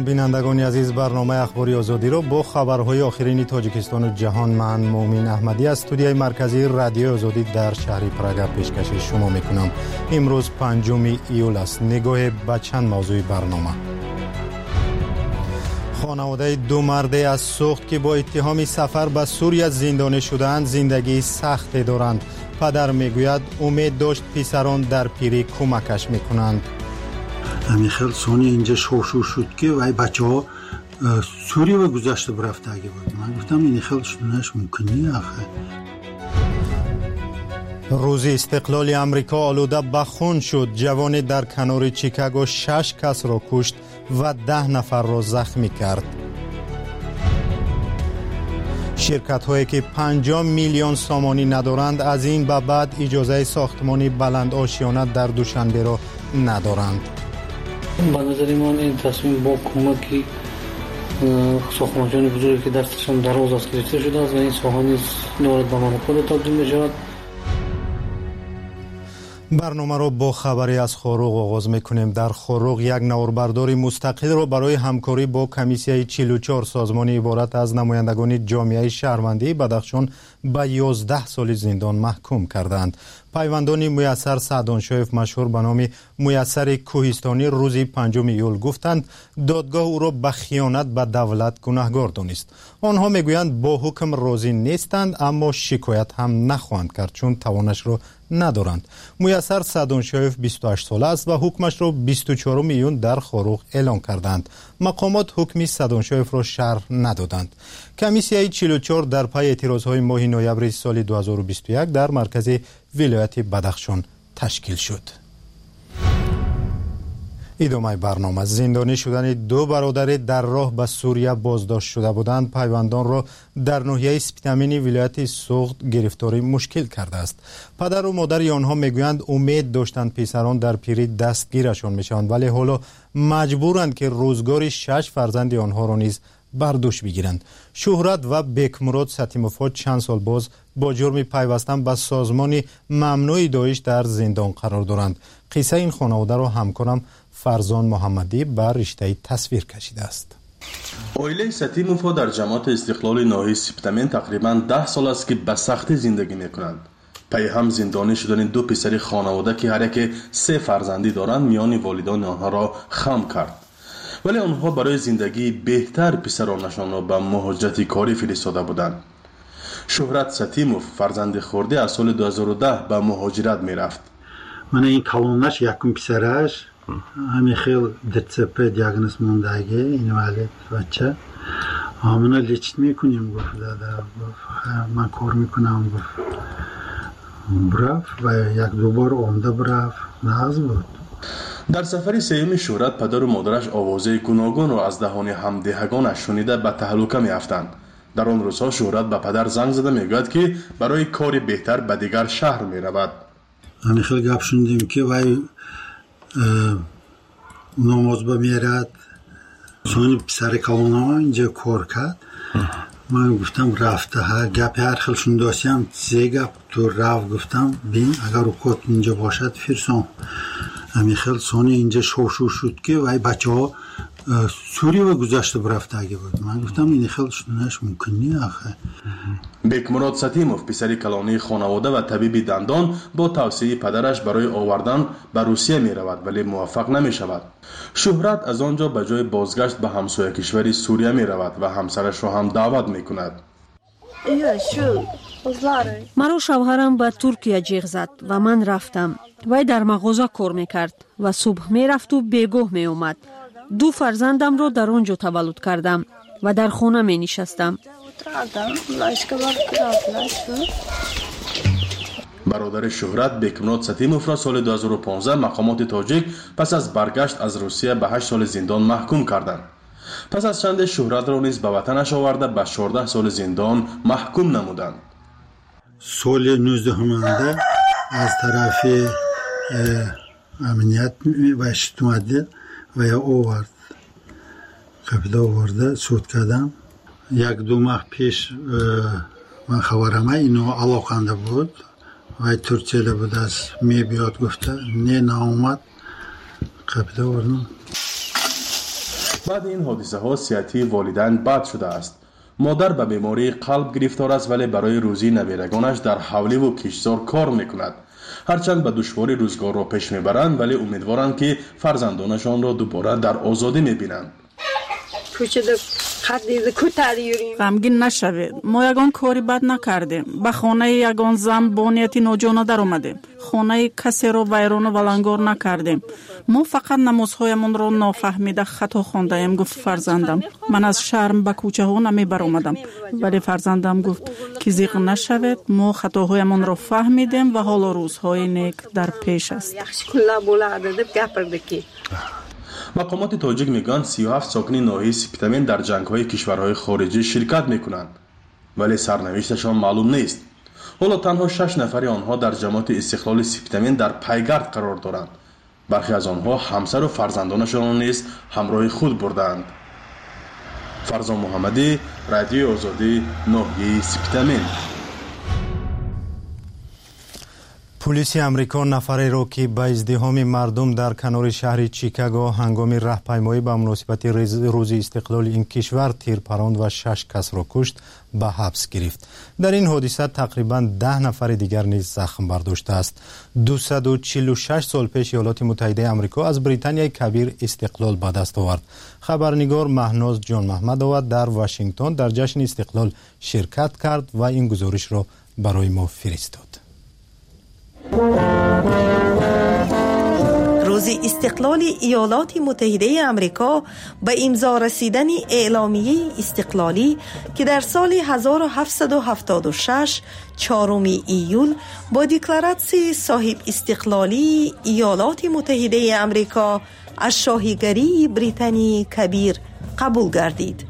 سلام بینندگان عزیز، برنامه اخباری آزادی را با خبرهای آخرین تاجیکستان و جهان من مومن احمدی از استودیوی مرکزی رادیو آزادی در شهر پراگ پیشکش شما میکنم. امروز 5 ایول است. نگاه به چند موضوع برنامه. خانواده دو مرد از سوخت که با اتهام سفر به سوریه زندانی شدند زندگی سختی دارند. پدر میگوید امید داشت پسران در پیری کمکش میکنند. خیلی سونی اینجا شور شد که وای بچه ها سوریه و گذشته برفته اگه بود. من گفتم این خیلی شدنش ممکنی آخه. روز استقلال امریکا آلوده به خون شد. جوانی در کنار چیکاگو 6 کس را کشت و 10 نفر را زخمی کرد. شرکت هایی که 50 میلیون سامانی ندارند از این به بعد اجازه ساختمانی بلند آشیانه در دوشنبه را ندارند. به نظر من این تصمیم با کمکی ساختمان‌های بزرگی که دستشان دراز است گرفته شده است و این ساحه نیز دارد به مونوپول تبدیل می‌شود. برنامه را با خبری از خاروق آغاز میکنیم. در خاروق یک نواربردار مستقل را برای همکاری با کمیسیای 44 سازمانی عبارت از نمایندگان جامعه شهروندی بدخشان به 11 سال زندان محکوم کردند. پیوندان میسر سعدانشایف مشهور به نام میسر کوهستانی روز 5 ایول گفتند دادگاه او را به خیانت به دولت گناهکار دانست. آنها میگویند با حکم راضی نیستند اما شکایت هم نخواهند کرد چون توانش را ندارند. میسر سعدانشایف 28 ساله است و حکمش را 24 ایون در خاروق اعلام کردند. مقامات حکم سعدانشایف را شرح ندادند. کمیسیای 44 در پی اعتراضهای ماه نوامبر سال 2021 در مرکز ولایت بدخشان تشکیل شد. ادامه برنامه. زندانی شدن دو برادر در راه به سوریه بازداشت شده بودند پیوندان را در ناحیه سپیتامین ولایت سوخت گرفتاری مشکل کرده است. پدر و مادر آنها میگویند امید داشتند پسران در پیری دستگیرشان میشوند ولی حالا مجبورند که روزگار 6 فرزند آنها را نیز بر دوش بگیرند. شهرت و بکمراد ستیموفات چند سال باز با جرم پیوستن به سازمان ممنوع داعش در زندان قرار دارند. قصه این خانواده را همکارم فرزان محمدی بر رشته تصویر کشیده است. اویله ستیموفا در جماعت استقلال ناحیه سپیتامین تقریباً 10 سال است که به سختی زندگی میکنند. پی هم زندانی شدن دو پسر خانواده که هر یک 3 فرزندی دارند میان والدان آنها را خم کرد. ولی آنها برای زندگی بهتر پسرانشان را به مهاجرت کاری فرستاده بودند. شهرت ستیموف فرزند خورده از سال 2010 به مهاجرت میرفت. من این کلونش یکم پسرش همین خیلی دتسپه دیاگنوز موندگی اینوالید بچه همونو لیچت میکنیم گفت دادا من کار میکنم گفت برف و یک دوبار عمده برف ناز بود. در سفر سیوم شهرت پدر و مادرش آوازه گوناگون را از دهان همدهگانش شنیده به تهلکه میافتند. در آن روزها شهرت به پدر زنگ زده میگوید که برای کاری بهتر به دیگر شهر میرود. همین خیلی گپ شنیدیم که وای نماز بمیرد سونی پسر کلونا اینجا کار کرد. من گفتم رفته ها گپی هر خیلی شنداسیم 3 گپ تو رفت گفتم بین اگر اوقات اینجا باشد فرسون همین خیلی سونی اینجا شور شد که وای بچه ها سوریه و گذشته برفته اگه بود. من گفتم این خیلی شدنش ممکنی آخه. بکمراد ستیموف پسر کلانی خانواده و طبیب دندان با توصیه پدرش برای آوردن به روسیه می رود ولی موفق نمی شود. شهرت از آنجا به جای بازگشت به همسایه کشور سوریه می رود و همسرش را هم دعوت می کند. مرا شوهرم به ترکیه جیغ زد و من رفتم. وی در مغازه کار می کرد و صبح می رفت و بیگاه می اومد. 2 فرزندم را در آنجا تولد کردم و در خانه می نشستم. برادر شهرت بکمراد ستیموف را سال 2015 مقامات تاجیک پس از برگشت از روسیه به 8 سال زندان محکوم کردند. پس از چند شهرت را نیز به وطنش آورده به 14 سال زندان محکوم نمودند. سال 19 از طرف امنیت و اجتماعی و یا آورد قبل آورده سود کردم. 1-2 ماه پیش من خبرم اینو علاقنده بود و ترکیه بود از می بیاد گفته نه نامد قبل آوردم. بعد این حادثه ها صحتی والدین بد شده است. مادر به بیماری قلب گرفتار است ولی برای روزی نویرگانش در حوله و کشتزار کار میکند. هرچند به دشواری روزگار را پیش میبرند ولی امیدوارند که فرزندانشان را دوباره در آزادی میبینند. غمگین نشوید. ما یگان کاری بد نکردیم. به خانه یگان زن با نیتی ناجوانه در آمدیم. خانه کسی را ویران و ولنگار نکردیم. ما فقط نمازهایمان را نافهمیده خطا خوانده ایم، گفت فرزندم. من از شرم به کوچه ها نمی بر آمدم. ولی فرزندم گفت که زیغ نشوید، ما خطاهایمان را فهمیدیم و حالا روزهای نیک در پیش است. مقامات تاجیک میگن 37 ساکن ناحیه سپتامین در جنگ‌های کشورهای خارجی شرکت میکنند ولی سرنوشتشان معلوم نیست. حالا تنها 6 نفر آنها در جماعت استقلال سپتامین در پیگرد قرار دارند. برخی از آنها همسر و فرزندانشان نیز همراه خود بردند. فرزان محمدی، رادیو آزادی، ناحیه سپتامین. پلیس امریکا نفری را که به ازدحام مردم در کنار شهر چیکاگو هنگام راهپیمایی به مناسبت روز استقلال این کشور تیر پراند و 6 کس را کشت به حبس گرفت. در این حادثه تقریبا 10 نفر دیگر نیز زخم برداشته است. 246 سال پیش ایالات متحده امریکا از بریتانیای کبیر استقلال به دست آورد. خبرنگار مهناز جان محمدова در واشنگتن در جشن استقلال شرکت کرد و این گزارش را برای ما فرستاد. روز استقلال ایالات متحده آمریکا به امضا رسیدن اعلامیه استقلالی که در سال 1776 4 ایول با دکلراسیون صاحب استقلالی ایالات متحده آمریکا از شاهیگری بریتانی کبیر قبول گردید.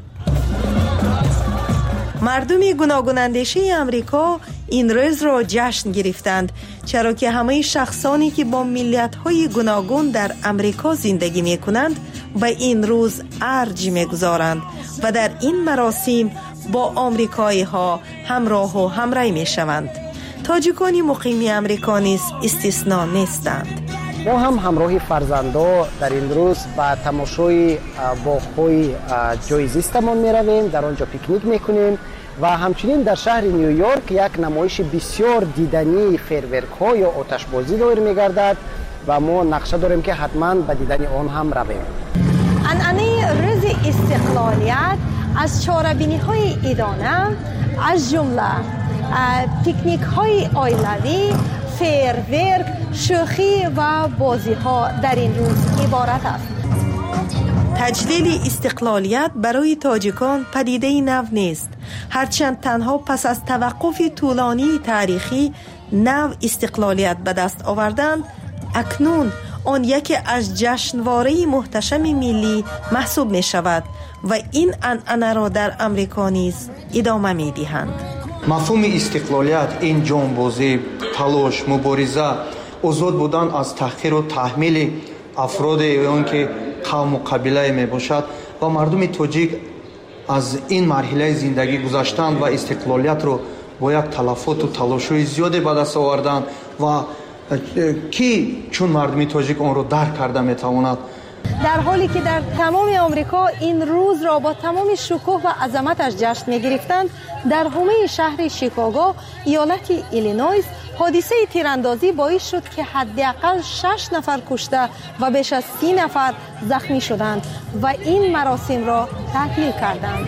مردم گوناگون اندیشه امریکا این روز را جشن گرفتند، چرا که همه شخصانی که با ملیت‌های گوناگون در امریکا زندگی می‌کنند به این روز ارج می‌گذارند و در این مراسم با آمریکایی‌ها همراه و همراه می‌شوند. تاجیکان مقیم امریکا نیز استثنا نیستند. ما هم همراه فرزندا در این روز به تماشای باغ‌های جایزیستمان می‌رویم، در آنجا پیکنیک می‌کنیم و همچنین در شهر نیویورک یک نمایش بسیار دیدنی فیرورک‌ها یا آتشبازی دایر می‌گردد و ما نقشه داریم که حتما به دیدن آن هم رویم. عنعنه روز استقلالیت از چاره‌بینی‌های ایرانه از جمله پیکنیک‌های عائلوی، فیرورک، شوخی و بازی‌ها در این روز عبارت است. تجلیل استقلالیت برای تاجیکان پدیده نو نیست، هرچند تنها پس از توقف طولانی تاریخی نو استقلالیت به دست آوردند، اکنون آن یکی از جشنواره محتشم ملی محسوب می شود و این عنعنه را در امریکا نیز ادامه می دهند. مفهوم استقلالیت این جانبازی، تلاش، مبارزه، آزاد بودن از تحقیر و تحمیل افراد اون که قوم و قبیله می باشد و مردم تاجیک از این مرحله زندگی گذاشتند و استقلالیت رو با یک تلفات و تلاش‌های زیادی به دست آوردند و کی چون مردم تاجیک آن رو درک کرده میتواند. در حالی که در تمام آمریکا این روز را با تمام شکوه و عظمتش جشن می‌گرفتند، در حومه شهر شیکاگو ایالت ایلینویس حادثه تیراندازی باعث شد که حداقل 6 نفر کشته و بیش از 30 نفر زخمی شدند و این مراسم را تعطیل کردند.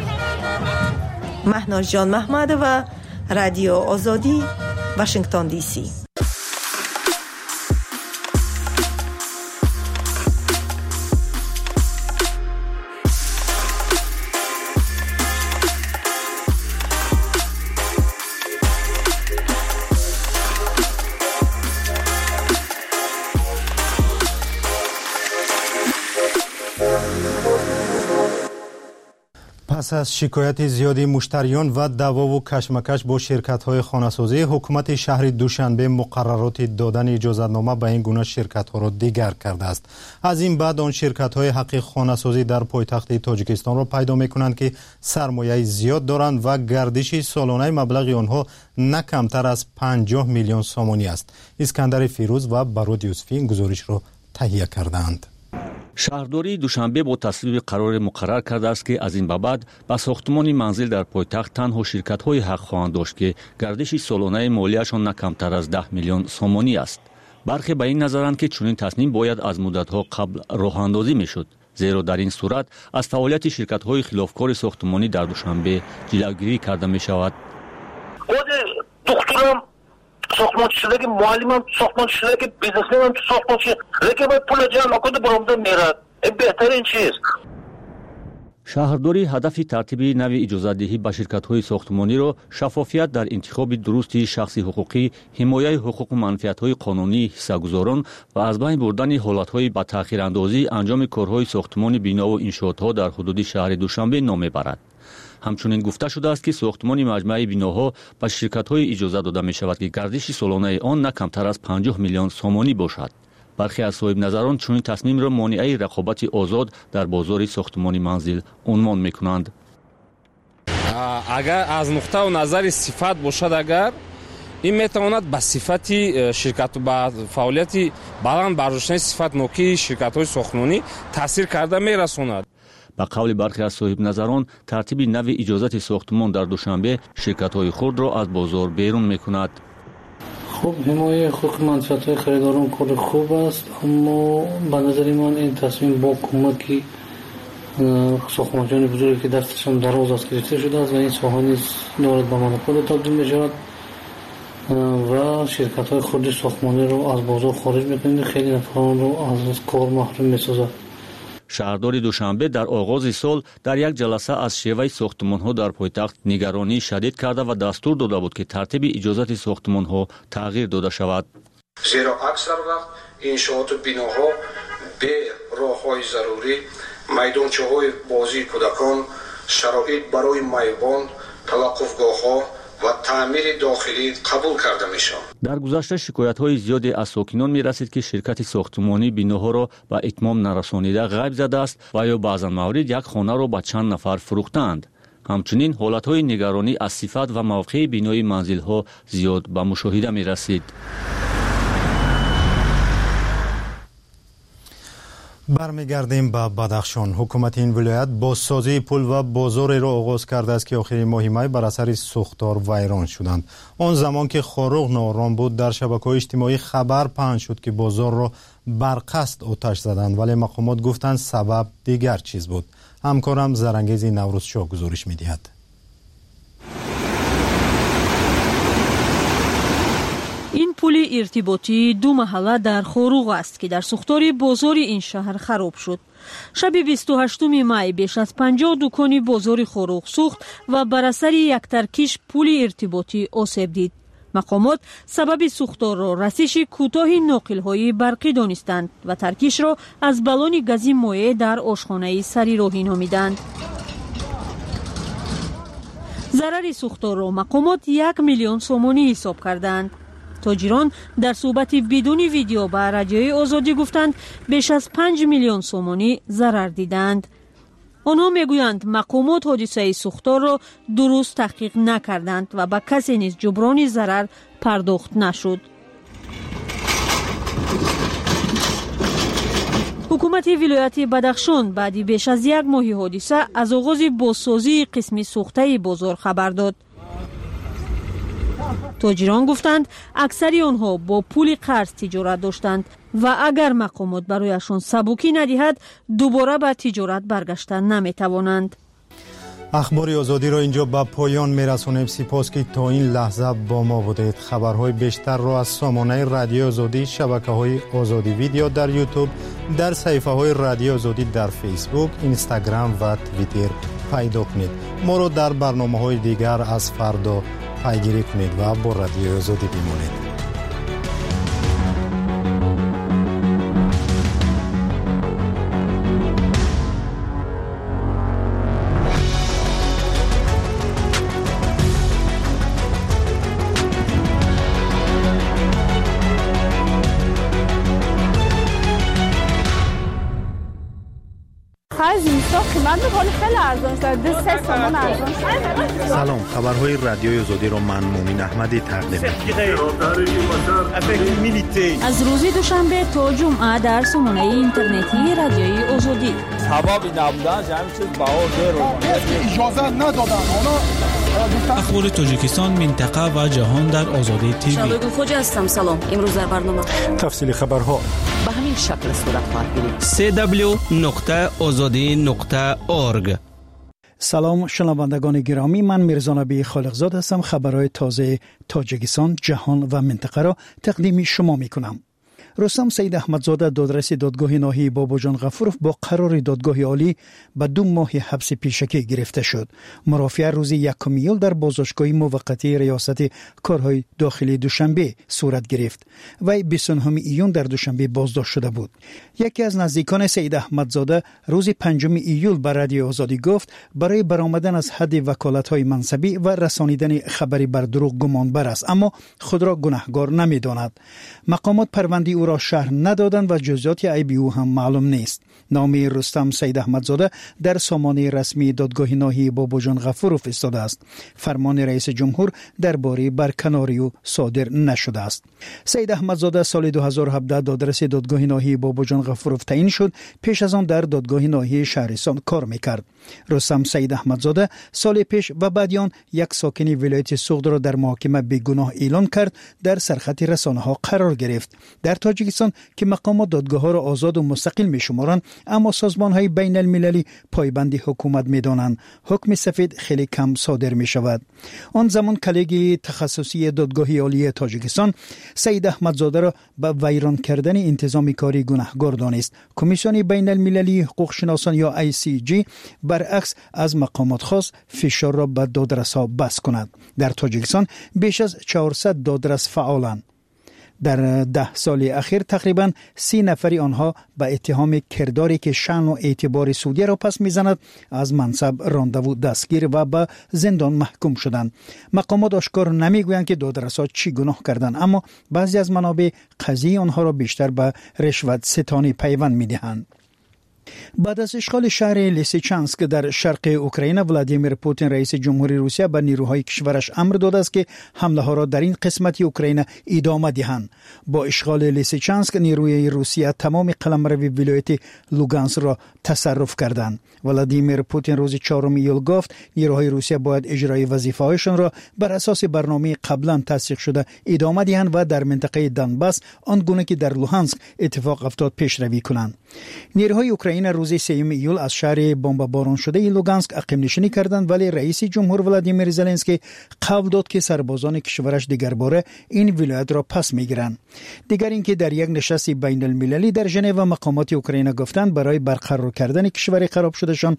مهناز جان محمدova، رادیو آزادی، واشنگتن دی سی. پس از شکایت زیادی مشتریان و دعوا و کشمکش با شرکت‌های خانه‌سازی، حکومت شهر دوشنبه مقررات دادن اجازتنامه به این گونه شرکت‌ها را دیگر کرده است. از این بعد آن شرکت‌های حق خانه‌سازی در پایتخت تاجیکستان را پیدا می‌کنند که سرمایه زیاد دارند و گردش سالانه مبلغ آنها نه کمتر از 50 میلیون سومانی است. اسکندر فیروز و برود یوسفی این گزارش را تهیه کردند. шаҳрдории душанбе бо тасвиби қароре муқаррар кардааст ки аз ин ба баъд ба сохтмони манзил дар пойтахт танҳо ширкатҳои ҳақ хоҳанд дошт ки гардиши солонаи молияшон на камтар аз 10 миллион сомонӣ аст. бархе ба ин назаранд ки чунин тасним бояд аз муддатҳо қабл роҳандозӣ мешуд, зеро дар ин сурат аз фаъолияти ширкатҳои хилофкори сохтмонӣ дар душанбе ҷилавгирӣ карда мешавад. духтурам сохтмончӣ шудаги муаллимам сохтмончӣ шудаги бизнесменам сохтмончӣ лекин баъд пула ҷамъ накунда баромада мерад. ин беҳтарин чиз. шаҳрдорӣ ҳадафи тартиби нави иҷозатдиҳӣ ба ширкатҳои сохтмониро шаффофият дар интихоби дурусти шахси ҳуқуқӣ, ҳимояи ҳуқуқу манфиатҳои қонунии ҳиссагузорон ва аз байн бурдани ҳолатҳои ба таъхирандозӣ анҷоми корҳои сохтмони бинову иншоотҳо дар ҳудуди шаҳри Душанбе ном мебарад. ҳамчунин гуфта шудааст ки сохтмони маҷмӯаи биноҳо ба ширкатҳои иҷоза дода мешавад ки гардиши солонаи он на камтар аз 50 миллион сомонӣ бошад. бархе аз соҳибназарон чунин таснимро монеаи рақобати озод дар бозори сохтмони манзил унвон мекунанд. агар аз нуқтаи назари сифат бошад, агар ин метавонад ба сифати ширкат ба фаъолияти баланд бардоштани сифатнокии ширкатҳои сохтмонӣ таъсир карда мерасонад. ба қавли бархе аз соҳибназарон тартиби нави иҷозати сохтмон дар Душанбе ширкатҳои хурдро аз бозор берун мекунад. خب حمایت حقوق منفعت‌های خریداران کار خوب است، اما به نظر من این تصمیم با کمکی ساختمان‌های بزرگی که دستشان دراز است گرفته شده است و این ساحه نیز دارد به مونوپول تبدیل می‌شود و شرکت‌های خرد ساختمانی رو از بازار خارج می‌کنند، خیلی نفران رو از کار محروم می‌سازد. шаҳрдори душанбе дар оғози сол дар як ҷаласа аз шеваи сохтмонҳо дар пойтахт нигаронӣ шадид карда ва дастур дода буд ки тартиби иҷозати сохтмонҳо тағйир дода шавад. зеро аксар вақт иншооту биноҳо бе роҳҳои зарурӣ, майдончаҳои бозии кӯдакон, шароит барои майбонд, таваққуфгоҳҳо ва таъмири дохилӣ қабул карда мешавад. дар гузашта шикоятҳои зиёде аз сокинон мерасид ки ширкати сохтмонӣ биноҳоро ба итмом нарасонида ғайб задааст ва ё баъзан маврид як хонаро ба чанд нафар фурӯхтаанд. ҳамчунин ҳолатҳои нигаронӣ аз сифат ва мавқеи бинои манзилҳо зиёд ба мушоҳида мерасид. бармегардем ба Бадахшон. ҳукумати ин вилоят бозсозии пул ва бозореро оғоз кардааст ки охири моҳи май бар асари сӯхтор вайрон шуданд. он замон ки хоруғ ноором буд, дар шабакаҳои иҷтимоӣ хабар паҳн шуд ки бозорро барқасд оташ заданд, вале мақомот гуфтанд сабаб дигар чиз буд. ҳамкорам Зарангези Наврӯзшоҳ гузориш медиҳад. ин пули иртиботии ду маҳалла дар Хоруғ аст ки дар сӯхтори бозори ин шаҳр хароб шуд. шаби 28 май беш аз 50 дукони бозори Хоруғ сӯхт ва бар асари яктаркиш пули иртиботӣ осеб дид. мақомот сабаби сӯхторро расиши кӯтоҳи ноқилҳои барқӣ донистанд ва таркишро аз баллони гази моеъ дар ошхонаи сари роҳӣ номиданд. зарари сӯхторро мақомот 1 миллион сомонӣ ҳисоб карданд. тоҷирон дар суҳбати бидуни видео ба радиои озодӣ гуфтанд беш аз 5 миллион сомонӣ зарар диданд. онҳо мегӯянд мақомот ҳодисаи сӯхторро дуруст таҳқиқ накарданд ва ба касе низ ҷуброни зарар пардохт нашуд. ҳукумати вилояти Бадахшон баъди беш аз 1 моҳи ҳодиса аз оғози бозсозии қисми сӯхтаи бозор хабар дод. тоҷирон гуфтанд аксари онҳо бо пули қарз тиҷорат доштанд ва агар мақомот барояшон сабукӣ надиҳад, дубора ба тиҷорат баргашта наметавонанд. ахбори озодиро инҷо ба поён мерасонем. сипос ки то ин лаҳза бо мо будед. хабарҳои бештарро аз сомонаи радиои озодӣ, шабакаҳои озодӣ видео дар ютуб, дар саҳифаҳои радиои озодӣ дар фейсбук, инстаграм ва твиттер пайдо кунед. моро дар барномаҳои дигар аз фардо пайгирӣ кунед ва бо радиои озодӣ бимонед. سلام، خبرهای رادیوی آزادی را من مومن احمدی تقدیم می‌کنم. از روز دوشنبه تا جمعه در سامانه اینترنتی رادیوی آزادی. سبب نبودن همین چیز اجازه ندادن. اخبار تاجیکستان، منطقه و جهان در آزادی تیوی. شبگون خوجا هستم. سلام. امروز در برنامه تفصیل خبرها به همین شکل صورت خواهد گرفت. www.azadi.org. سلام شنوندگان گرامی، من میرزا نبی خالقزاد هستم. خبرهای تازه تاجیکستان، جهان و منطقه را تقدیم شما میکنم. رستم سید احمدزاده دادرس دادگاه ناحیه باباجان غفورов با قرار دادگاه عالی به 2 ماه حبس پیشکی گرفته شد. مرافعه روز 1 ایول در بازداشتگاه موقتی ریاست کارهای داخلی دوشنبه صورت گرفت. وی 29 ایون در دوشنبه بازداشت شده بود. یکی از نزدیکان سید احمدزاده روز 5 ایول به رادیو آزادی گفت برای برآمدن از حد وکالت‌های منصبی و رسانیدن خبری بر دروغ گمانبر است، اما خود را گناهکار نمی‌داند. مقامات پرونده او را شرح ندادند و جزئیات عیب او هم معلوم نیست. نام رستم سید احمدزاده در سامانه رسمی دادگاه ناحیه باباجان غفورov ایستاده است. فرمان رئیس جمهور درباره برکناری او صادر نشده است. سید احمدزاده سال 2017 دادرس دادگاه ناحیه باباجان غفورov تعیین شد. پیش از آن در دادگاه ناحیه شهرستان کار میکرد. رستم سید احمدزاده سال پیش و بعد آن یک ساکن ولایت سوغد را در محاکمه بیگناه اعلان کرد. در سرخط رسانه‌ها قرار گرفت. در تاجیکستان که مقامات دادگاه‌ها را آزاد و مستقل می‌شمارند، اما سازمان‌های بین المللی پایبند حکومت می‌دانند، حکم سفید خیلی کم صادر می‌شود. آن زمان کلیگ تخصصی دادگاه عالی تاجیکستان سید احمدزاده را به ویران کردن انتظامی کاری گناهکار دانست. کمیسیون بین المللی حقوق شناسان یا ICJ برعکس از مقامات خواست فشار را به دادرس‌ها بس کند. در تاجیکستان بیش از 400 دادرس فعالند. در 10 سال اخیر تقریباً 30 نفری آنها به اتهام کرداری که شأن و اعتبار سعودی را پس میزند از منصب رانده و دستگیر و به زندان محکوم شدند. مقامات آشکار نمیگویند که دادرس‌ها چی گناه کردند، اما بعضی از منابع قضیه آنها را بیشتر به رشوت ستانی پیوند میدهند. بعد از اشغال شهر لیسیچانسک در شرق اوکراین، ولادیمیر پوتین رئیس جمهوری روسیه به نیروهای کشورش امر داده است که حمله ها را در این قسمت اوکراین ادامه دهند. با اشغال لیسیچانسک نیروی روسیه تمام قلمرو ولایت لوگانسک را تصرف کردند. ولادیمیر پوتین روز 4 ایول گفت نیروهای روسیه باید اجرای وظیفه‌هایشان را بر اساس برنامه قبلا تصدیق شده ادامه دهند و در منطقه دانباس آنگونه که در لوهانسک اتفاق افتاد پیشروی کنند. نیروهای اوکراین روز 3 ایول از شهر بمباران شده لوگانسک اقیم نشینی کردند، ولی رئیس جمهور ولادیمیر زلنسکی قول داد که سربازان کشورش دیگر باره این ولایت را پس میگیرند. دیگر اینکه در یک نشست بین المللی در ژنو مقامات اوکراین گفتند برای برقرار کردن کشور خراب شدهشان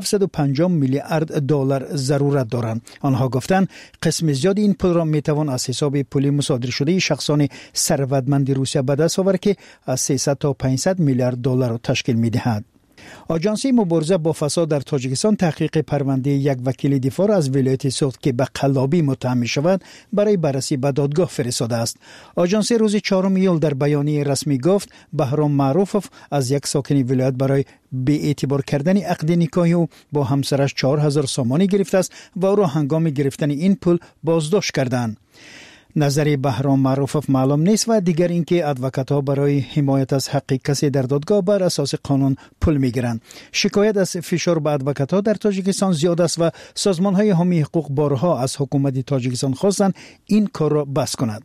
750 میلیارد دلار ضرورت دارند. آنها گفتند قسم زیادی این پول را میتوان از حساب پولی مصادره شده شخصان ثروتمند روسیه به دست آورد که از 300 تا 500 میلیارد دلار را تشکیل میدهد. آژانسی مبارزه با فساد در تاجیکستان تحقیق پرونده یک وکیل دفاع از ولایت سوغد که به قلابی متهم می‌شود برای بررسی به دادگاه فرستاده است. آژانسی روز 4 ایول در بیانیه رسمی گفت بهرام معروفov از یک ساکن ولایت برای به اعتبار کردن عقد نکاحی او با همسرش 4000 سامانی گرفته است و او را هنگام گرفتن این پول بازداشت کردند. نظر بهرام معروفov معلوم نیست و دیگر اینکه ادوکات‌ها برای حمایت از حق کسی در دادگاه بر اساس قانون پول میگیرند. شکایت از فشار به ادوکات‌ها در تاجیکستان زیاد است و سازمان‌های حامی حقوق بارها از حکومت تاجیکستان خواستند این کار را بس کند.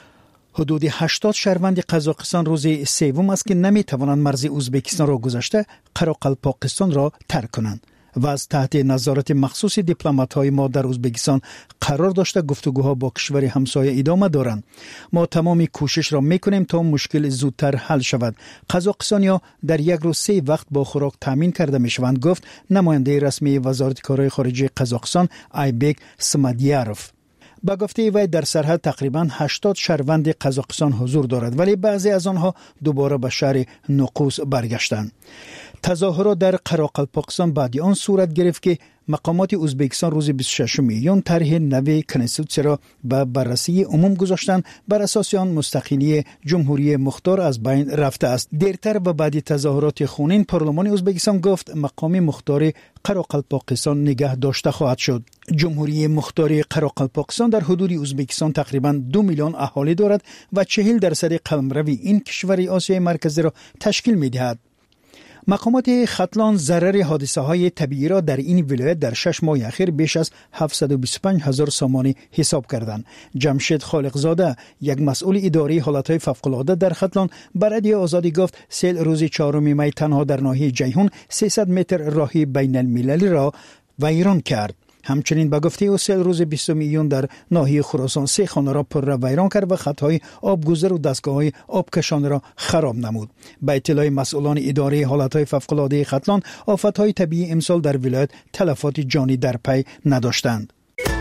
حدود 80 شهروند قزاقستان روز 3 است که نمی‌توانند مرز ازبکستان را گذشته قراقلپاقستان را ترک کنند و از تحت نظارت مخصوص دیپلمات‌های ما در ازبکستان قرار داشته گفتگوها با کشور همسایه ادامه دارند. ما تمامی کوشش را میکنیم تا مشکل زودتر حل شود. قزاقستانی‌ها در یک روز 3 وقت با خوراک تامین کرده میشوند، گفت نماینده رسمی وزارت کارهای خارجه قزاقستان آیبک سمدیاروف. با گفته وی در سرحد تقریباً 80 شهروند قزاقستان حضور دارد، ولی بعضی از آنها دوباره به شهر نوقوس برگشتند. تظاهرات در قراقلپاقستان بعد آن صورت گرفت که مقامات ازبکستان روز 26 میلیون طرح نو کنستیتوسی را به بررسی عموم گذاشتند. بر اساس آن مستقلی جمهوری مختار از بین رفته است. دیرتر و بعد تظاهرات خونین پارلمان ازبکستان گفت مقام مختار قراقلپاقستان نگه داشته خواهد شد. جمهوری مختار قراقلپاقستان در حدود ازبکستان تقریبا 2 میلیون اهالی دارد و 40% قلمروی این کشور آسیای مرکزی را تشکیل می‌دهد. مقامات ختلان ضرر حادثه های طبیعی را در این ولایت در 6 ماه اخیر بیش از 725,000 سامانی حساب کردند. جمشید خالقزاده، یک مسئول اداری حالتهای فوق‌العاده در ختلان، بر رادیو آزادی گفت سیل روز 4 می تنها در ناحیه جیهون 300 متر راه بین المللی را ویران کرد. همچنین به گفته او سیل روز 20 میلیون در ناحیه خراسان 3 خانه را پر ویران کرد و خطهای آبگذر و دستگاه‌های آبکشان را خراب نمود. به اطلاع مسئولان اداره حالتهای فوق‌العاده ختلان، آفت‌های طبیعی امسال در ولایت تلفات جانی در پی نداشتند.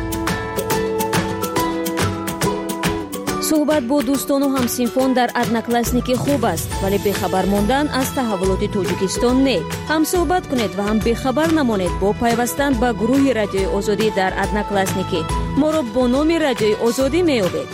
صحبت با دوستان و همسینفون در ادناکلاسنیکی خوب است، ولی بخبر ماندن از تحولات تاجیکستان نه. هم صحبت کنید و هم بخبر نمانید با پیوستن به گروه رادیوی آزادی در ادناکلاسنیکی. ما را با نام رادیوی آزادی می‌یابید.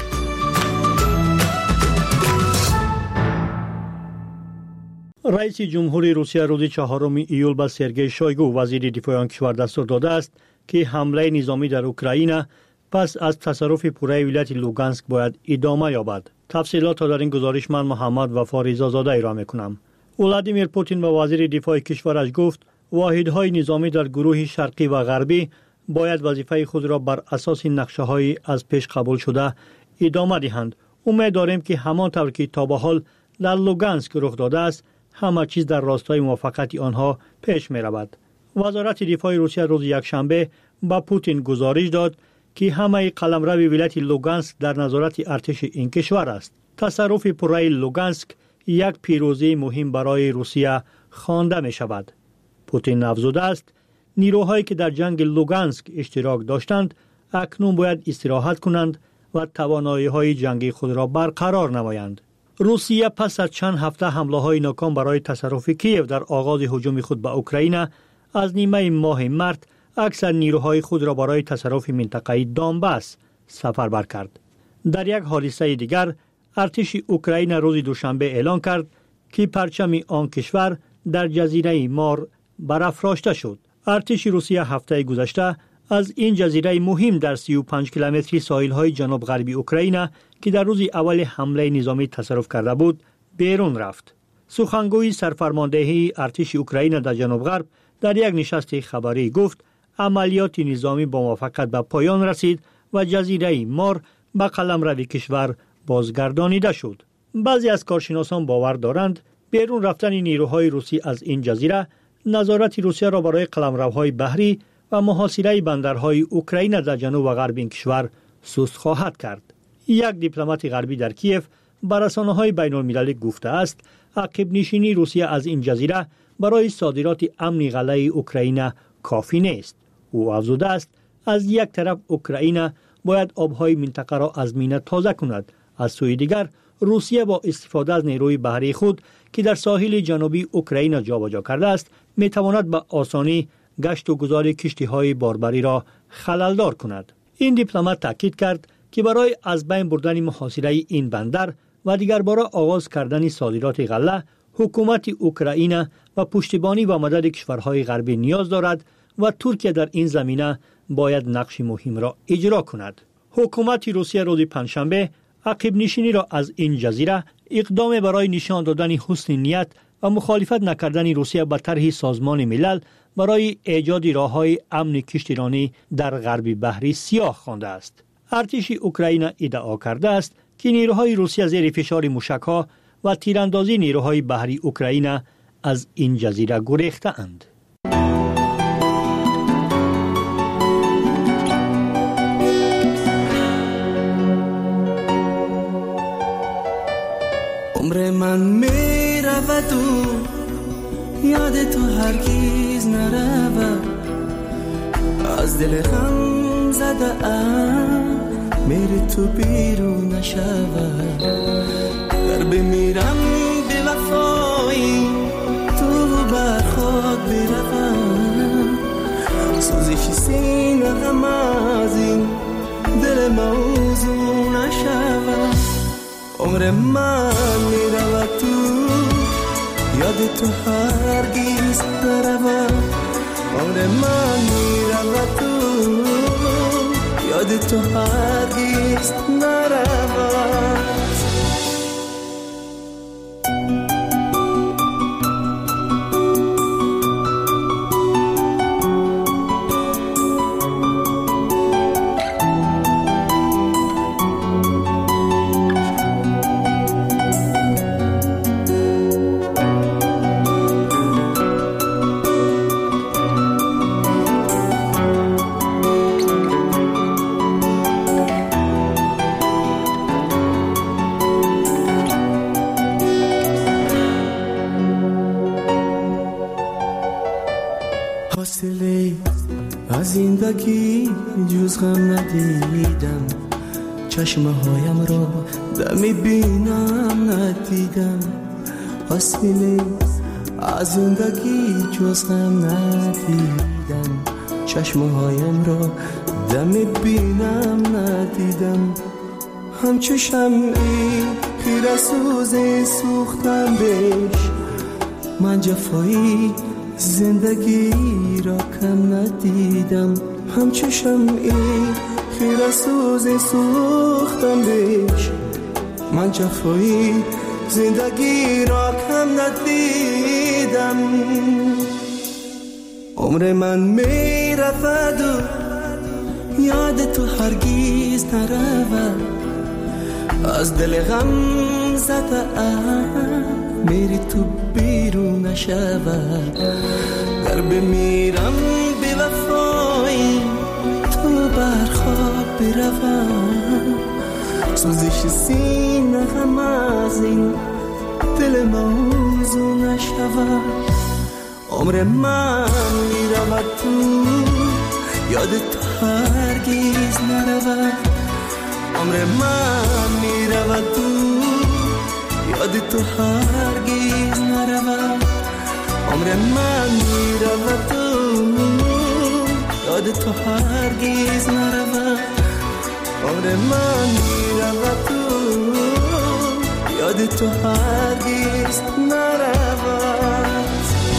رئیس جمهوری روسیه روز 4 ایول به سرگئی شویگو وزیر دفاع آن کشور دستور داده است که حمله نظامی در اوکراین پس از تصرف پوره ولایت لوگانسک باید ادامه یابد. تفصیلات را در این گزارش من محمد وفاریزا زاده ارائه می‌کنم. ولادیمیر پوتین به وزیر دفاع کشورش گفت واحدهای نظامی در گروه شرقی و غربی باید وظیفه خود را بر اساس نقشه‌های از پیش قبول شده ادامه دهند. امید داریم که همان طور که تا به حال در لوگانسک رخ داده است همه چیز در راستای موفقیت آنها پیش می‌رود. وزارت دفاع روسیه روز یکشنبه به پوتین گزارش داد که همه قلمرو ولایت لوگانسک در نظارت ارتش این کشور است. تصرف پوره لوگانسک یک پیروزی مهم برای روسیه خوانده می شود. پوتین افزوده است نیروهایی که در جنگ لوگانسک اشتراک داشتند اکنون باید استراحت کنند و توانایی‌های جنگی خود را برقرار نمایند. روسیه پس از چند هفته حمله‌های ناکام برای تصرف کیف در آغاز هجوم خود به اوکراین از نیمه ماه مارس اکثر نیروهای خود را برای تصرف منطقه دونباس سفربر کرد. در یک حادثه دیگر ارتش اوکراین روز دوشنبه اعلام کرد که پرچم آن کشور در جزیره مار برافراشته شد. ارتش روسیه هفته گذشته از این جزیره مهم در 35 کیلومتری ساحل‌های جنوب غربی اوکراین که در روز اول حمله نظامی تصرف کرده بود بیرون رفت. سخنگوی سرفرماندهی ارتش اوکراین در جنوب غرب در یک نشست خبری گفت عملیات نظامی با موفقیت به پایان رسید و جزیره مار به قلمرو کشور بازگردانیده شد. بعضی از کارشناسان باور دارند بیرون رفتن نیروهای روسی از این جزیره نظارت روسیه را برای قلمروهای بحری و محاصره بندرهای اوکراین در جنوب و غرب این کشور سست خواهد کرد. یک دیپلمات غربی در کیف بر رسانه‌های بین‌المللی گفته است عقب نشینی روسیه از این جزیره برای صادرات امنی غله اوکراین کافی نیست. او افزوده است از یک طرف اوکراین باید آبهای منطقه را از مینه تازه کند، از سوی دیگر روسیه با استفاده از نیروی بحری خود که در ساحل جنوبی اوکراین جابجا کرده است میتواند به آسانی گشت و گذار کشتی‌های باربری را خللدار کند. این دیپلمات تاکید کرد که برای از بین بردن محاصره این بندر و دیگر باره آغاز کردن صادرات غله حکومت اوکراین و پشتیبانی و مدد کشورهای غربی نیاز دارد و ترکیه در این زمینه باید نقش مهم را اجرا کند. حکومت روسیه روز پنجشنبه عقب نشینی را از این جزیره اقدام برای نشان دادن حسن نیت و مخالفت نکردن روسیه به طرح سازمان ملل برای ایجاد راه‌های امن کشتیرانی در غرب بحر سیاه خوانده است. ارتش اوکراین ادعا کرده است که نیروهای روسیه زیر فشار موشک‌ها و تیراندازی نیروهای بحری اوکراین از این جزیره گریخته‌اند. عمر من میرود و یاد تو هرگز نرود، از دل غم زده ام میری تو بیرون نشود. در بمیرم به وفایی تو برخواه خاک بروم سوزش سینه غم از این دل موضوع نشود عمر من میرود تو یاد تو هرگیز نرود عمر من میرود تو یاد تو هرگیز نرود از زندگی جز غم ندیدم چشمه هایم را دمی بینم ندیدم حاصله از زندگی جز غم ندیدم چشمه هایم را دمی بینم ندیدم همچو شمعی خیره سوزی سوختم بهش من جفایی زندگی را کم ندیدم همچو شمعی خیره سوزی سوختم بهش من جفایی زندگی را کم ندیدم عمر من می رفت و یاد تو هرگیز نرود از دل غم زده میری تو بیرون نشود در بمیرم بی وفایی تو برخواب بروم سوزش سینه غم از این دل موضوع نشود عمر من میرود تو یاد تو هرگیز نرود عمر من میرود تو یاد تو هرگیز نرود عمر من میرود تو یاد تو هرگیز نرود عمر من میرود تو یاد تو هرگیز نرود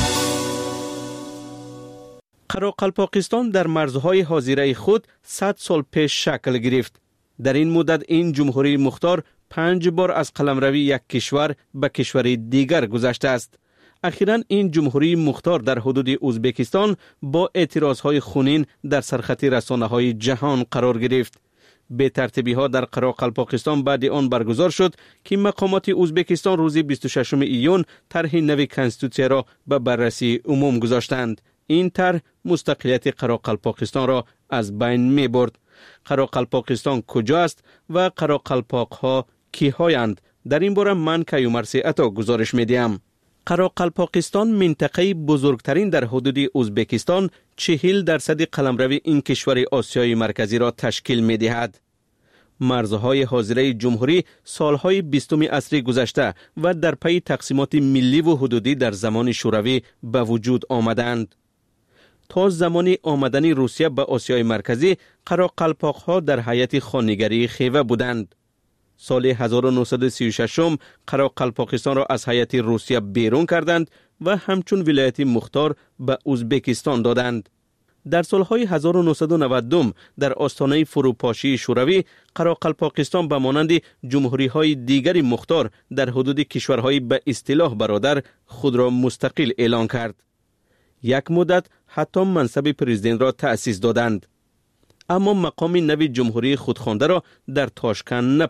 قراقلپاقستان در مرزهای حاضره خود 100 سال پیش شکل گرفت. در این مدت این جمهوری مختار 5 بار از قلمروی یک کشور به کشور دیگر گذشته است. اخیراً این جمهوری مختار در حدود ازبکستان با اعتراضهای خونین در سرخط رسانه‌های جهان قرار گرفت. به ترتیبی ها در قراقلپاقستان بعد آن برگزار شد که مقامات ازبکستان روز 26 ایون طرح نوی کنستیتوسیه را به بررسی عموم گذاشتند. این طرح مستقلیت قراقلپاقستان را از بین می برد. قراقلپاقستان کجا است و قراقلپاق ها کی هایند؟ در این باره من کیومرثی عطا گزارش می دیم. قراقلپاقستان منطقه بزرگترین در حدود ازبکستان 40% قلمرو این کشور آسیای مرکزی را تشکیل می دهد. مرزهای حاضره جمهوری سالهای 20 عصر گذشته و در پی تقسیمات ملی و حدودی در زمان شوروی به وجود آمدند. تا زمان آمدن روسیه به آسیای مرکزی قراقلپاق‌ها در حیات خانگری خیوه بودند. سال 1936 قراقلپاقستان را از حیات روسیه بیرون کردند و همچون ولایت مختار به ازبکستان دادند. در سالهای 1992 در آستانه فروپاشی شوروی قراقلپاقستان به مانند جمهوری‌های دیگر مختار در حدود کشورهای به اصطلاح برادر خود را مستقل اعلان کرد. یک مدت حتی منصب پرزیدنت را تأسیس دادند. اما مقام نوی جمهوری خودخوانده را در تاشکند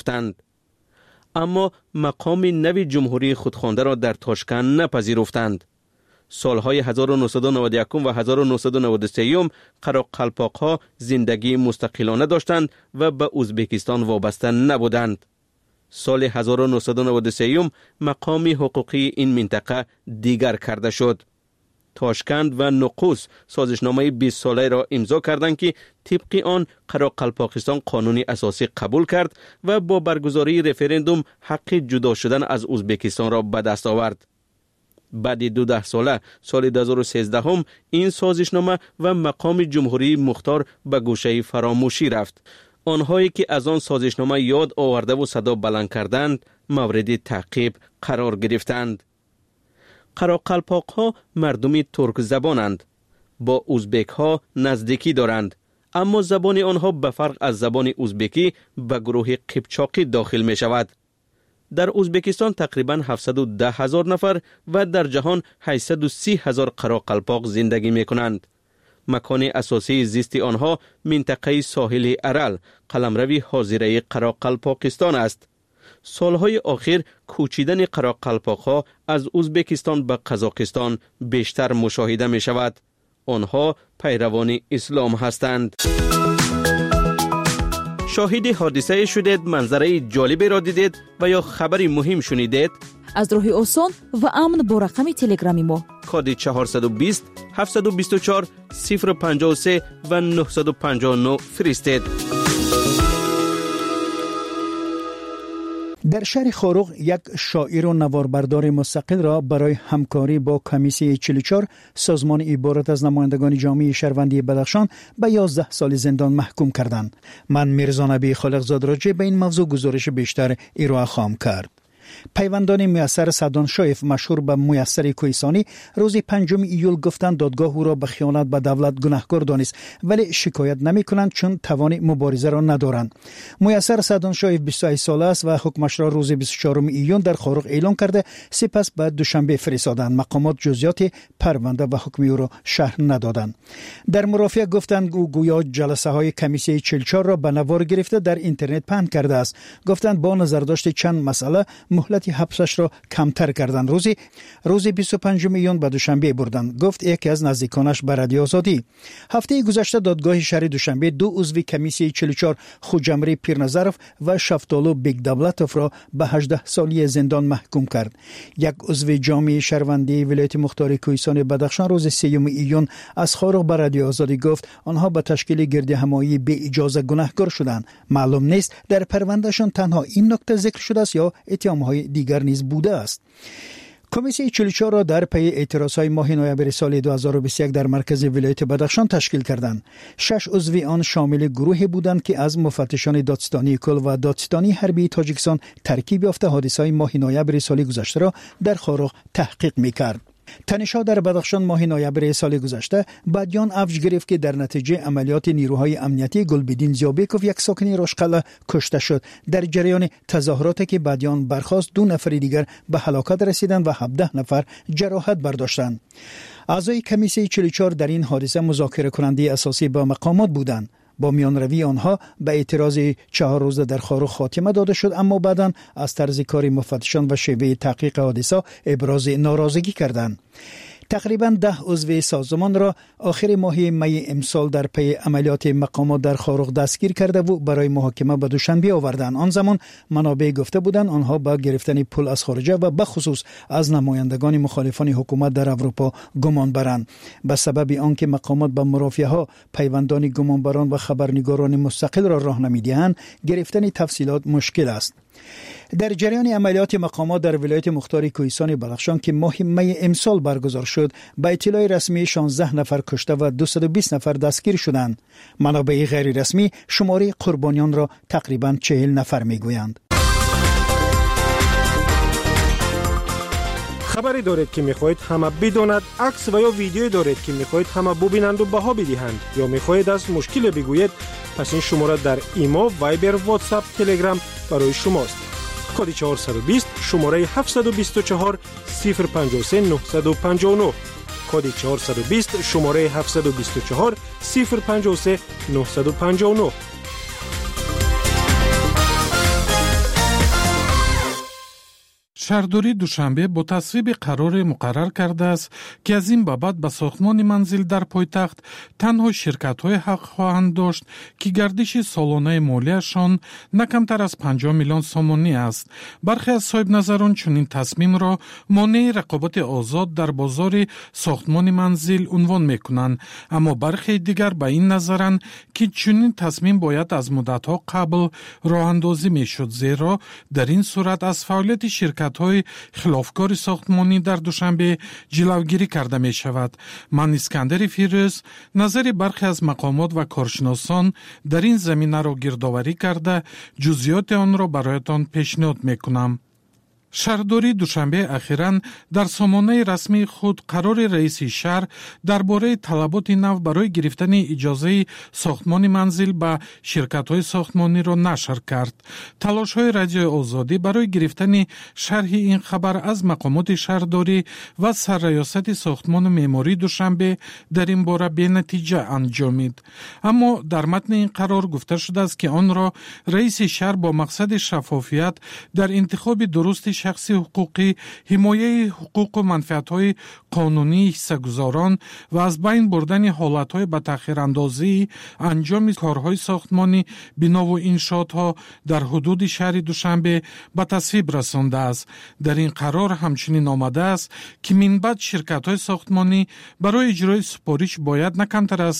نپذیرفتند. سالهای 1991 و 1993 قراقلپاق‌ها زندگی مستقلانه داشتند و به ازبکستان وابسته نبودند. سال 1993 مقام حقوقی این منطقه دیگر کرده شد. تاشکند و نقوس سازشنامه 20 ساله را امضا کردند که طبق آن قراقلپاقستان قانون اساسی قبول کرد و با برگزاری رفراندوم حق جدا شدن از ازبکستان را به دست آورد. بعد 12 ساله سال 2013 هم این سازشنامه و مقام جمهوری مختار به گوشه فراموشی رفت. آنهایی که از آن سازشنامه یاد آورده و صدا بلند کردند مورد تعقیب قرار گرفتند. قراقلپاق ها مردمی ترک زبانند. با ازبک ها نزدیکی دارند. اما زبان آنها به فرق از زبان ازبکی به گروه قیپچاقی داخل می شود. در ازبکستان تقریباً 710,000 نفر و در جهان 830,000 قراقلپاق زندگی می کنند. مکان اساسی زیست آنها منطقه ساحل ارل، قلمرو حاضره قراقلپاقستان است. سالهای اخیر کوچیدن قراقلپاق‌ها از ازبکستان به قزاقستان بیشتر مشاهده می شود. آنها پیروان اسلام هستند. شاهد حادثه شدید، منظره جالبی را دیدید و یا خبری مهم شنیدید؟ از راه آسان و امن با رقم تلگرامی ما کد 420 724 053 و 959 فرستید. در شهر خاروق یک شاعر و نواربردار مستقل را برای همکاری با کمیسیون 44 سازمان عبارت از نمایندگان جامعه شهروندی بدخشان به 11 سال زندان محکوم کردند. من میرزا نبی خالقزاد راجع به این موضوع گزارش بیشتر ارائه خواهم کرد. پیوندان میسر سعدان شایف مشهور به میسر کوهستانی روز 5 ایول گفتند دادگاه او را به خیانت به دولت گناهکار دانست ولی شکایت نمی کنند چون توان مبارزه را ندارند. میسر سعدان شایف 28 ساله است و حکمش را روز 24 ایون در خاروق اعلام کرده سپس به دوشنبه فرستادند. مقامات جزئیات پرونده و حکم او را شرح ندادند. در مرافعه گفتند او گویا جلسه های کمیسیون 44 را به نوار گرفته در اینترنت پهن کرده است. گفتند با نظرداشت چند مسئله مهلت حبسش را کمتر کردند. روز 25 میلیون به دوشنبه بردند. گفت یکی از نزدیکانش به رادیو آزادی. هفته گذشته دادگاه شهر دوشنبه دو عضو کمیسیون 44 خوجمری پیرنظرف و شفتالو بیگ دولتوف را به 18 سالی زندان محکوم کرد. یک عضو جامعه شهروندی ولایت مختار کوهستان بدخشان روز 3 ایون از خاروق به رادیو آزادی گفت آنها به تشکیل گردهمایی بی اجازه گناهکار شدند. معلوم نیست در پروندهشان تنها این نکته ذکر شده است یا اتهام‌های دیگر نیز بوده است. کمیسیون 44 را در پی اعتراضهای ماه نوامبر سال 2021 در مرکز ولایت بدخشان تشکیل کردند. 6 عضو آن شامل گروهی بودند که از مفتشان دادستانی کل و دادستانی حربی تاجیکستان ترکیب یافته حادثه‌های ماه نوامبر سال گذشته را در خاروق تحقیق می‌کرد. تنش‌ها در بدخشان ماه نوامبر سال گذشته بعدیان افزایش گرفت که در نتیجه عملیات نیروهای امنیتی گلبدین زیابکوف یک ساکن رشقله کشته شد. در جریان تظاهراتی که بعدیان برخاست 2 نفر دیگر به هلاکت رسیدند و 17 نفر جراحت برداشتند. اعضای کمیسیون 44 در این حادثه مذاکره کننده اساسی با مقامات بودند. با میانروی آنها به اعتراض 4 روزه در خاروق خاتمه داده شد اما بعداً از طرز کار مفتشان و شیوه تحقیق حادثه ابراز ناراضگی کردند. تقریباً 10 عضو سازمان را آخر ماه می امسال در پی عملیات مقامات در خاروق دستگیر کرده و برای محاکمه به دوشنبه آوردند. آن زمان منابع گفته بودند آنها با گرفتن پول از خارجه و به خصوص از نمایندگان مخالفان حکومت در اروپا گمان برند. به سبب آنکه مقامات به مرافعه ها پیوندان گمانبران و خبرنگاران مستقل را راهنمایی دهند گرفتن تفصیلات مشکل است. در جریان عملیات مقامات در ولایت مختار کوهستان بدخشان که ماه می امسال برگزار شد به اطلاع رسمی 16 نفر کشته و 220 نفر دستگیر شدند. منابع غیر رسمی شماره قربانیان را تقریباً 40 نفر میگویند. خبری دارید که میخواهید همه بداند، عکس و یا ویدیویی دارید که میخواهید همه ببینند و بها بدهند یا میخواهید از مشکل بگویید، پس این شماره در ایما، وایبر، واتساپ، تلگرام برای شماست. کد 420 شماره 724 053 959 کد 420 شماره 724 053 959. شهرداری دوشنبه با تصویب قرار مقرر کرده است که از این بابت به ساختمان منزل در پایتخت تنها شرکت‌های حق خواهند داشت که گردش سالانه مالیشان نه کمتر از 50 میلیون سومانی است. برخی از صاحب نظران چنین تصمیم را مانع رقابت آزاد در بازار ساختمان منزل عنوان می‌کنند، اما برخی دیگر به این نظرند که چنین تصمیم باید از مدت‌ها قبل راه‌اندازی می‌شد، زیرا در این صورت از فعالیت شرکت‌های ҳаракатҳои хилофкори сохтмонӣ дар душанбе ҷилавгирӣ карда мешавад. ман Искандари Фирӯз назари бархе аз мақомот ва коршиносон дар ин заминаро гирдоварӣ карда ҷузъиёти онро бароятон пешниҳод мекунам. шаҳрдории Душанбе ахиран дар сомонаи расмии худ қарори раиси шаҳр дар бораи талаботи нав барои гирифтани иҷозаи сохтмони манзил ба ширкатҳои сохтмониро нашр кард. талошҳои Радиои Озодӣ барои гирифтани шарҳи ин хабар аз мақомоти шаҳрдорӣ ва сарраёсати сохтмону меъмории Душанбе дар ин бора бенатиҷа анҷомид. аммо дар матни ин қарор гуфта шудааст, ки онро раиси шаҳр бо мақсади шаффофият дар интихоби дурусти шахси ҳуқуқӣ, ҳимояи ҳуқуқу манфиатҳои қонунии ҳиссагузорон ва аз байн бурдани ҳолатҳои ба таъхирандозии анҷоми корҳои сохтмонӣ бинову иншоотҳо дар ҳудуди шаҳри Душанбе ба тасвиб расондааст. дар ин қарор ҳамчунин омадааст, ки минбаъд ширкатҳои сохтмонӣ барои иҷрои супориш бояд на камтар аз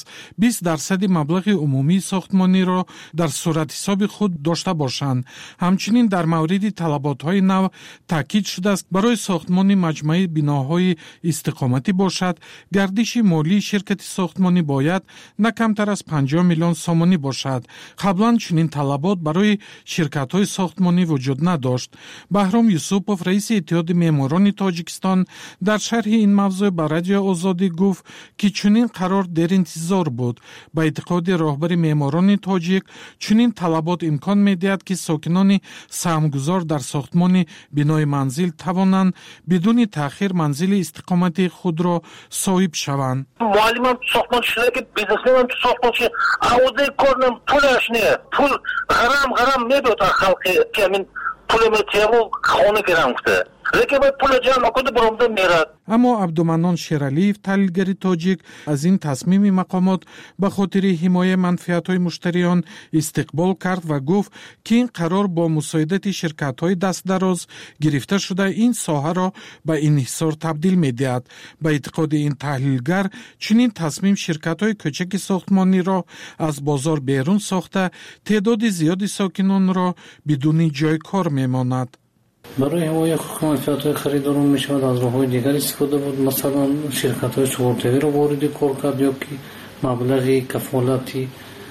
20% маблағи умумии сохтмониро дар суратҳисоби худ дошта бошанд. ҳамчунин дар мавриди талаботҳои нав таъкид шудааст, барои сохтмони маҷмӯи биноҳои истиқоматӣ бошад, гардиши молии ширкати сохтмонӣ бояд на камтар аз 50 миллион сомонӣ бошад. қаблан чунин талабот барои ширкатҳои сохтмонӣ вуҷуд надошт. Баҳром Юсупов, раиси Иттиҳоди меъморони Тоҷикистон, дар шарҳи ин мавзӯъ ба Радиои Озодӣ гуфт, ки чунин қарор деринтизор буд. ба эътиқоди роҳбари меъморони тоҷик, чунин талабот имкон медиҳад, ки сокинони саҳмгузор дар сохтмони бинои манзил тавонанд бидуни таъхир манзили истиқомати худро соҳиб шаванд. муаллимам сохтмон шуда ки бизнесменам ту сохтмон шуда аводаи корнам пулаш не пул ғарам медод халқи ки амин пулеметияву хона гирам гуфта лекин баъд пула ҷамъ накунда баромда мерад. аммо Абдуманнон Шералиев, таҳлилгари тоҷик, аз ин тасмими мақомот ба хотири ҳимояи манфиатҳои муштариён истиқбол кард ва гуфт, ки ин қарор бо мусоидати ширкатҳои дастдароз гирифта шуда ин соҳаро ба инҳисор табдил медиҳад. ба эътиқоди ин таҳлилгар, чунин тасмим ширкатҳои кӯчаки сохтмониро аз бозор берун сохта, теъдоди зиёди сокинонро бидуни ҷой кор мемонад. برای حمایت حقوق منفعت خریداران می شود از راه‌های دیگر استفاده بود. مثلا شرکت‌های سپرده‌ای را وارد کار کرد یا که مبلغ کفالتی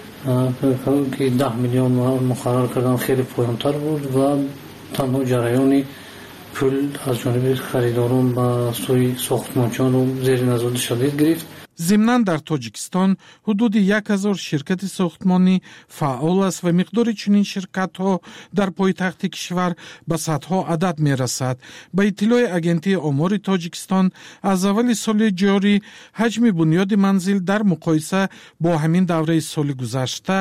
که 10 میلیون مقرر کردن خیلی پایین‌تر بود و تنها جریان پول از جانب خریداران به سوی ساختمانچیان رو زیر نظر شدید گرفت. зимнан дар Тоҷикистон ҳудуди 1000 ширкати сохтмонӣ фаъол аст ва миқдори чунин ширкатҳо дар пойтахти кишвар ба садҳо адад мерасад. ба иттилои агентии омори Тоҷикистон, аз аввали соли ҷорӣ ҳаҷми бунёди манзил дар муқоиса бо ҳамин давраи соли гузашта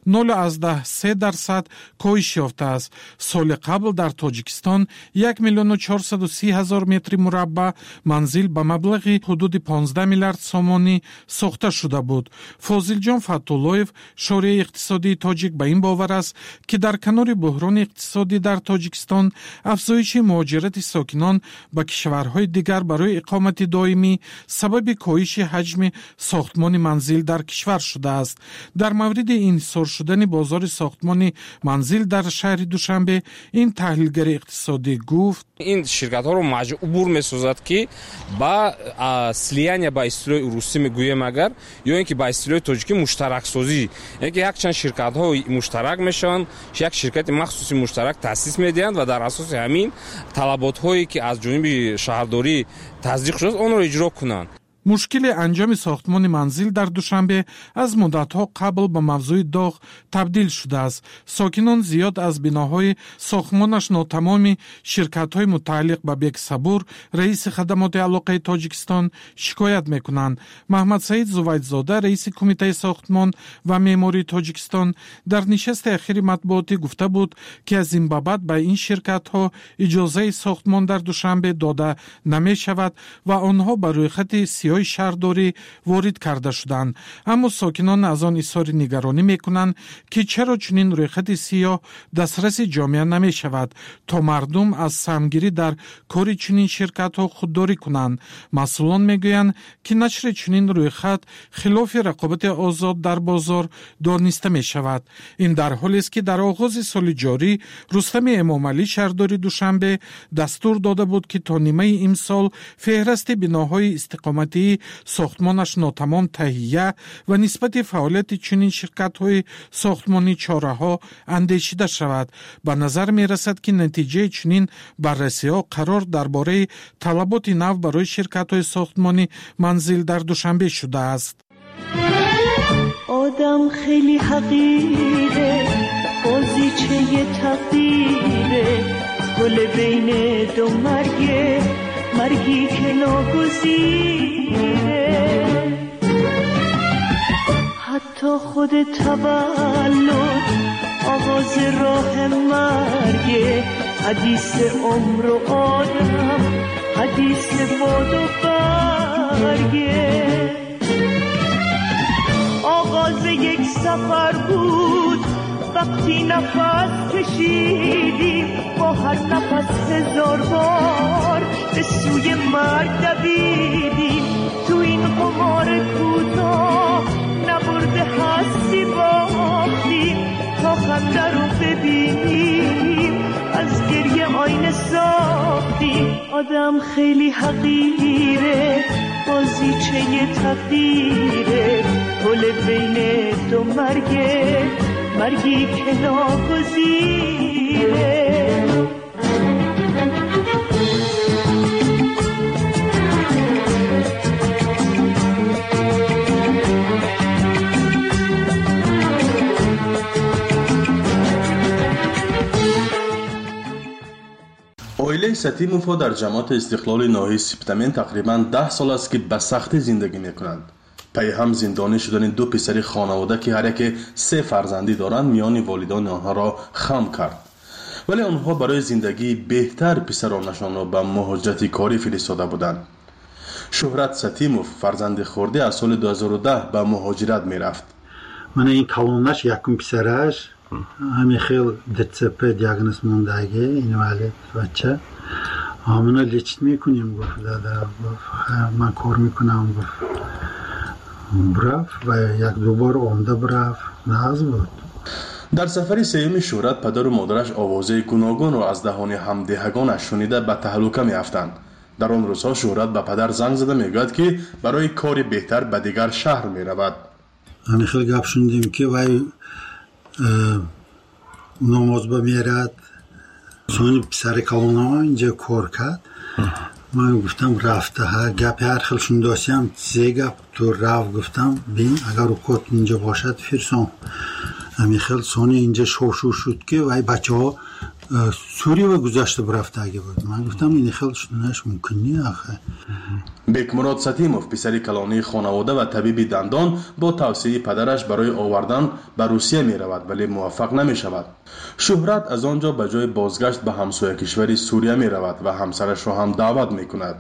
0.3% коҳиш ёфтааст. соли қабл дар Тоҷикистон 1,430,000 метри мураббаъ манзил ба маблағи ҳудуди 15 миллиард сомонӣ сохта шуда буд. Фозилҷон Фаттуллоев, шории иқтисодии тоҷик, ба ин бовар аст, ки дар канори буҳрони иқтисодӣ дар Тоҷикистон афзоиши муҳоҷирати сокинон ба кишварҳои дигар барои иқомати доимӣ сабаби коҳиши ҳаҷми сохтмони манзил дар кишвар шудааст. дар мавриди инҳисор шудани бозори сохтмони манзил дар шаҳри Душанбе, ин таҳлилгари иқтисодӣ гуфт, ин ширкатҳоро маҷбур месозад, ки ба слияния ба истилоҳи урусӣ мегӯем агар ё ин ки ба истилоҳи тоҷикӣ муштараксозӣ, яке якчанд ширкатҳо муштарак мешаванд, як ширкати махсуси муштарак таъсис медиҳанд ва дар асоси ҳамин талаботҳое ки аз ҷониби шаҳрдорӣ таздиқ шудааст онро иҷро кунанд. мушкили анҷоми сохтмони манзил дар Душанбе аз муддатҳо қабл ба мавзӯи доғ табдил шудааст. сокинон зиёд аз биноҳои сохтмонаш нотамоми ширкатҳои мутааллиқ ба Бек Сабур, раиси хадамоти алоқаи Тоҷикистон, шикоят мекунанд. Маҳмадсаид Зувайдзода, раиси кумитаи сохтмон ва меъмории Тоҷикистон, дар нишасти ахири матбуотӣ гуфта буд, ки аз ин ба баъд ба ин ширкатҳо иҷозаи сохтмон дар Душанбе дода намешавад ва онҳо ба рӯйхати های شهرداری وارد کرده شدند. اما ساکنان از آن اظهار نگرانی میکنند که چرا چنین رویخط سیاه دسترس جامعه نمی شود تا مردم از سهمگیری در کار چنین شرکت ها خودداری کنند. مسئولان میگویند که نشر چنین رویخط خلاف رقابت آزاد در بازار دانسته می شود. این در حالی است که در آغاز سال جاری رستم امامعلی شهرداری دوشنبه دستور داده بود که تا نیمه امسال فهرست بناهای استقامتی ساختمانش ناتمام تهیه و نسبت فعالیت چنین شرکت‌های ساختمانی چاره‌ها اندیشیده شود. به نظر می‌رسد که نتیجه چنین بررسی‌ها قرار درباره طلبات نو برای شرکت‌های ساختمانی منزل در دوشنبه شده است. آدم خیلی حقیره، بازیچه تقدیره، گل بین دو مرگی که ناگزیره. حتی خود تولد آغاز راه مرگه، حدیث عمر و آدم، حدیث باد و برگه. آغاز یک سفر بود وقتی نفس کشیدیم، با هر نفس 1000 بار به سوی مرگ دویدیم. تو این قمار کوتاه نبرده هستی باختیم، تا خنده رو ببینیم از گریه آینه ساختیم. آدم خیلی حقیره، بازیچه تقدیره، گل بین دو مرگی که ناگزیره. اویله ستیموفا در جماعت استقلال ناحیه سپتامین تقریباً 10 سال است که به سختی زندگی میکنند. پی هم زندانی شدن 2 پسر خانواده که هر یک 3 فرزندی دارند میان والدان آنها را خم کرد. ولی آنها برای زندگی بهتر پسرانشان را به مهاجرت کاری فرستاده بودند. شهرت ستیموف فرزند خورده از سال 2010 به مهاجرت میرفت. من این کلونش یکم پسرش همین خیلی DCP دیاگنوز موندگی اینوالید بچه همونا لچت میکنیم. گفت دادا من کار میکنم. گفت برفت و 1-2 بار عمده برفت ناز بود. در سفر سیوم شهرت پدر و مادرش آوازه گوناگون را از دهان همدهگانش شنیده به تهلکه میافتند. در آن روزها شهرت به پدر زنگ زده میگوید که برای کاری بهتر به دیگر شهر میرود. من خیلی گپ شنیدیم که وای نماز میرد سونی پسر کلونا اینجا کار کرد. من گفتم رفته ها گپ هر خیلی شنداشیم 3 گپ تو رفت. گفتم بین اگر اوقات اینجا باشد فرسون همین خیلی سونی اینجا شوشو شد که وای بچه ها سوریه و گذشته برفته اگه بود. من گفتم این خیلی شدنش ممکن نیست آخه. بکمراد ستیموف پسر کلانی خانواده و طبیب دندان با توصیه پدرش برای آوردن به روسیه می رود ولی موفق نمی شود. شهرت از آنجا به جای بازگشت به همسایه کشور سوریه می رود و همسرش را هم دعوت می کند.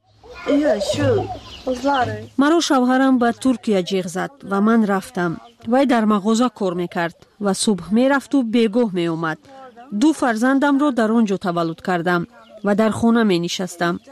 مرا شوهرم به ترکیه جیغ زد و من رفتم. وی در مغازه کار میکرد و صبح میرفت و بیگاه می اومد. 2 فرزندم را در آنجا تولد کردم و در خانه می نشستم.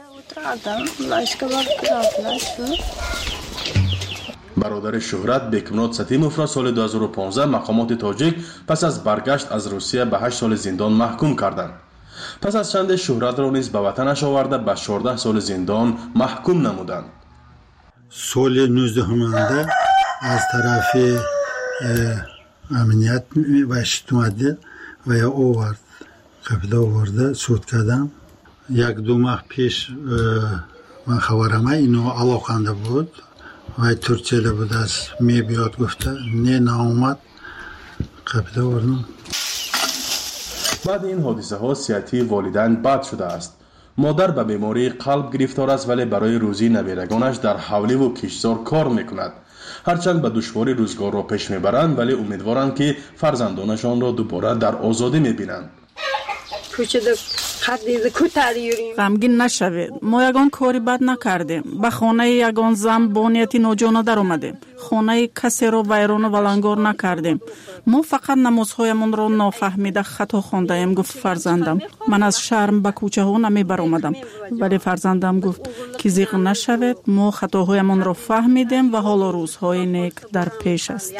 برادر شهرت بکمراد ستیموف را سال 2015 مقامات تاجیک پس از برگشت از روسیه به 8 سال زندان محکوم کردند. پس از چند شهرت را نیز به وطنش آورده به 14 سال زندان محکوم نمودند. سال 19 از طرف امنیت و اشتماده و یا آورد قبضه آورده سود کردم. 1-2 ماه پیش من خبرم اینو علاقنده بود و ترکیه بود از می بیاد گفته نه اومد قبضه آوردم. بعد این حادثه ها صحتی والدین بد شده است. مادر به بیماری قلب گرفتار است ولی برای روزی نویرگانش در حوله و کشتزار کار میکند. هرچند به دشواری روزگار را پیش میبرند ولی امیدوارند که فرزندانشان را دوباره در آزادی میبینند. غمگین نشوید. ما یگان کاری بد نکردیم. به خانه یگان زن با نیتی ناجانه در آمدیم. خانه کسی را ویران و ولنگار نکردیم. ما فقط نمازهایمان را نافهمیده خطا خوانده ایم. گفت فرزندم. من از شرم به کوچه ها نمی بر آمدم. ولی فرزندم گفت که زیغ نشوید. ما خطاهایمان را فهمیدیم و حالا روزهای نیک در پیش است.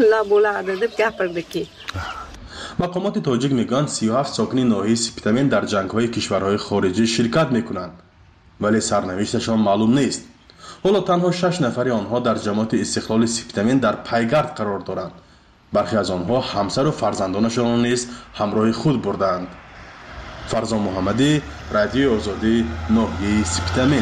مقامات تاجیک میگن 37 ساکن ناحیه سپتامین در جنگ‌های کشورهای خارجی شرکت میکنند ولی سرنوشتشان معلوم نیست. حالا تنها 6 نفر آنها در جماعت استقلال سپتامین در پیگرد قرار دارند. برخی از آنها همسر و فرزندانشان را نیز همراه خود بردند. فرزان محمدی، رادیو آزادی، ناحیه سپتامین.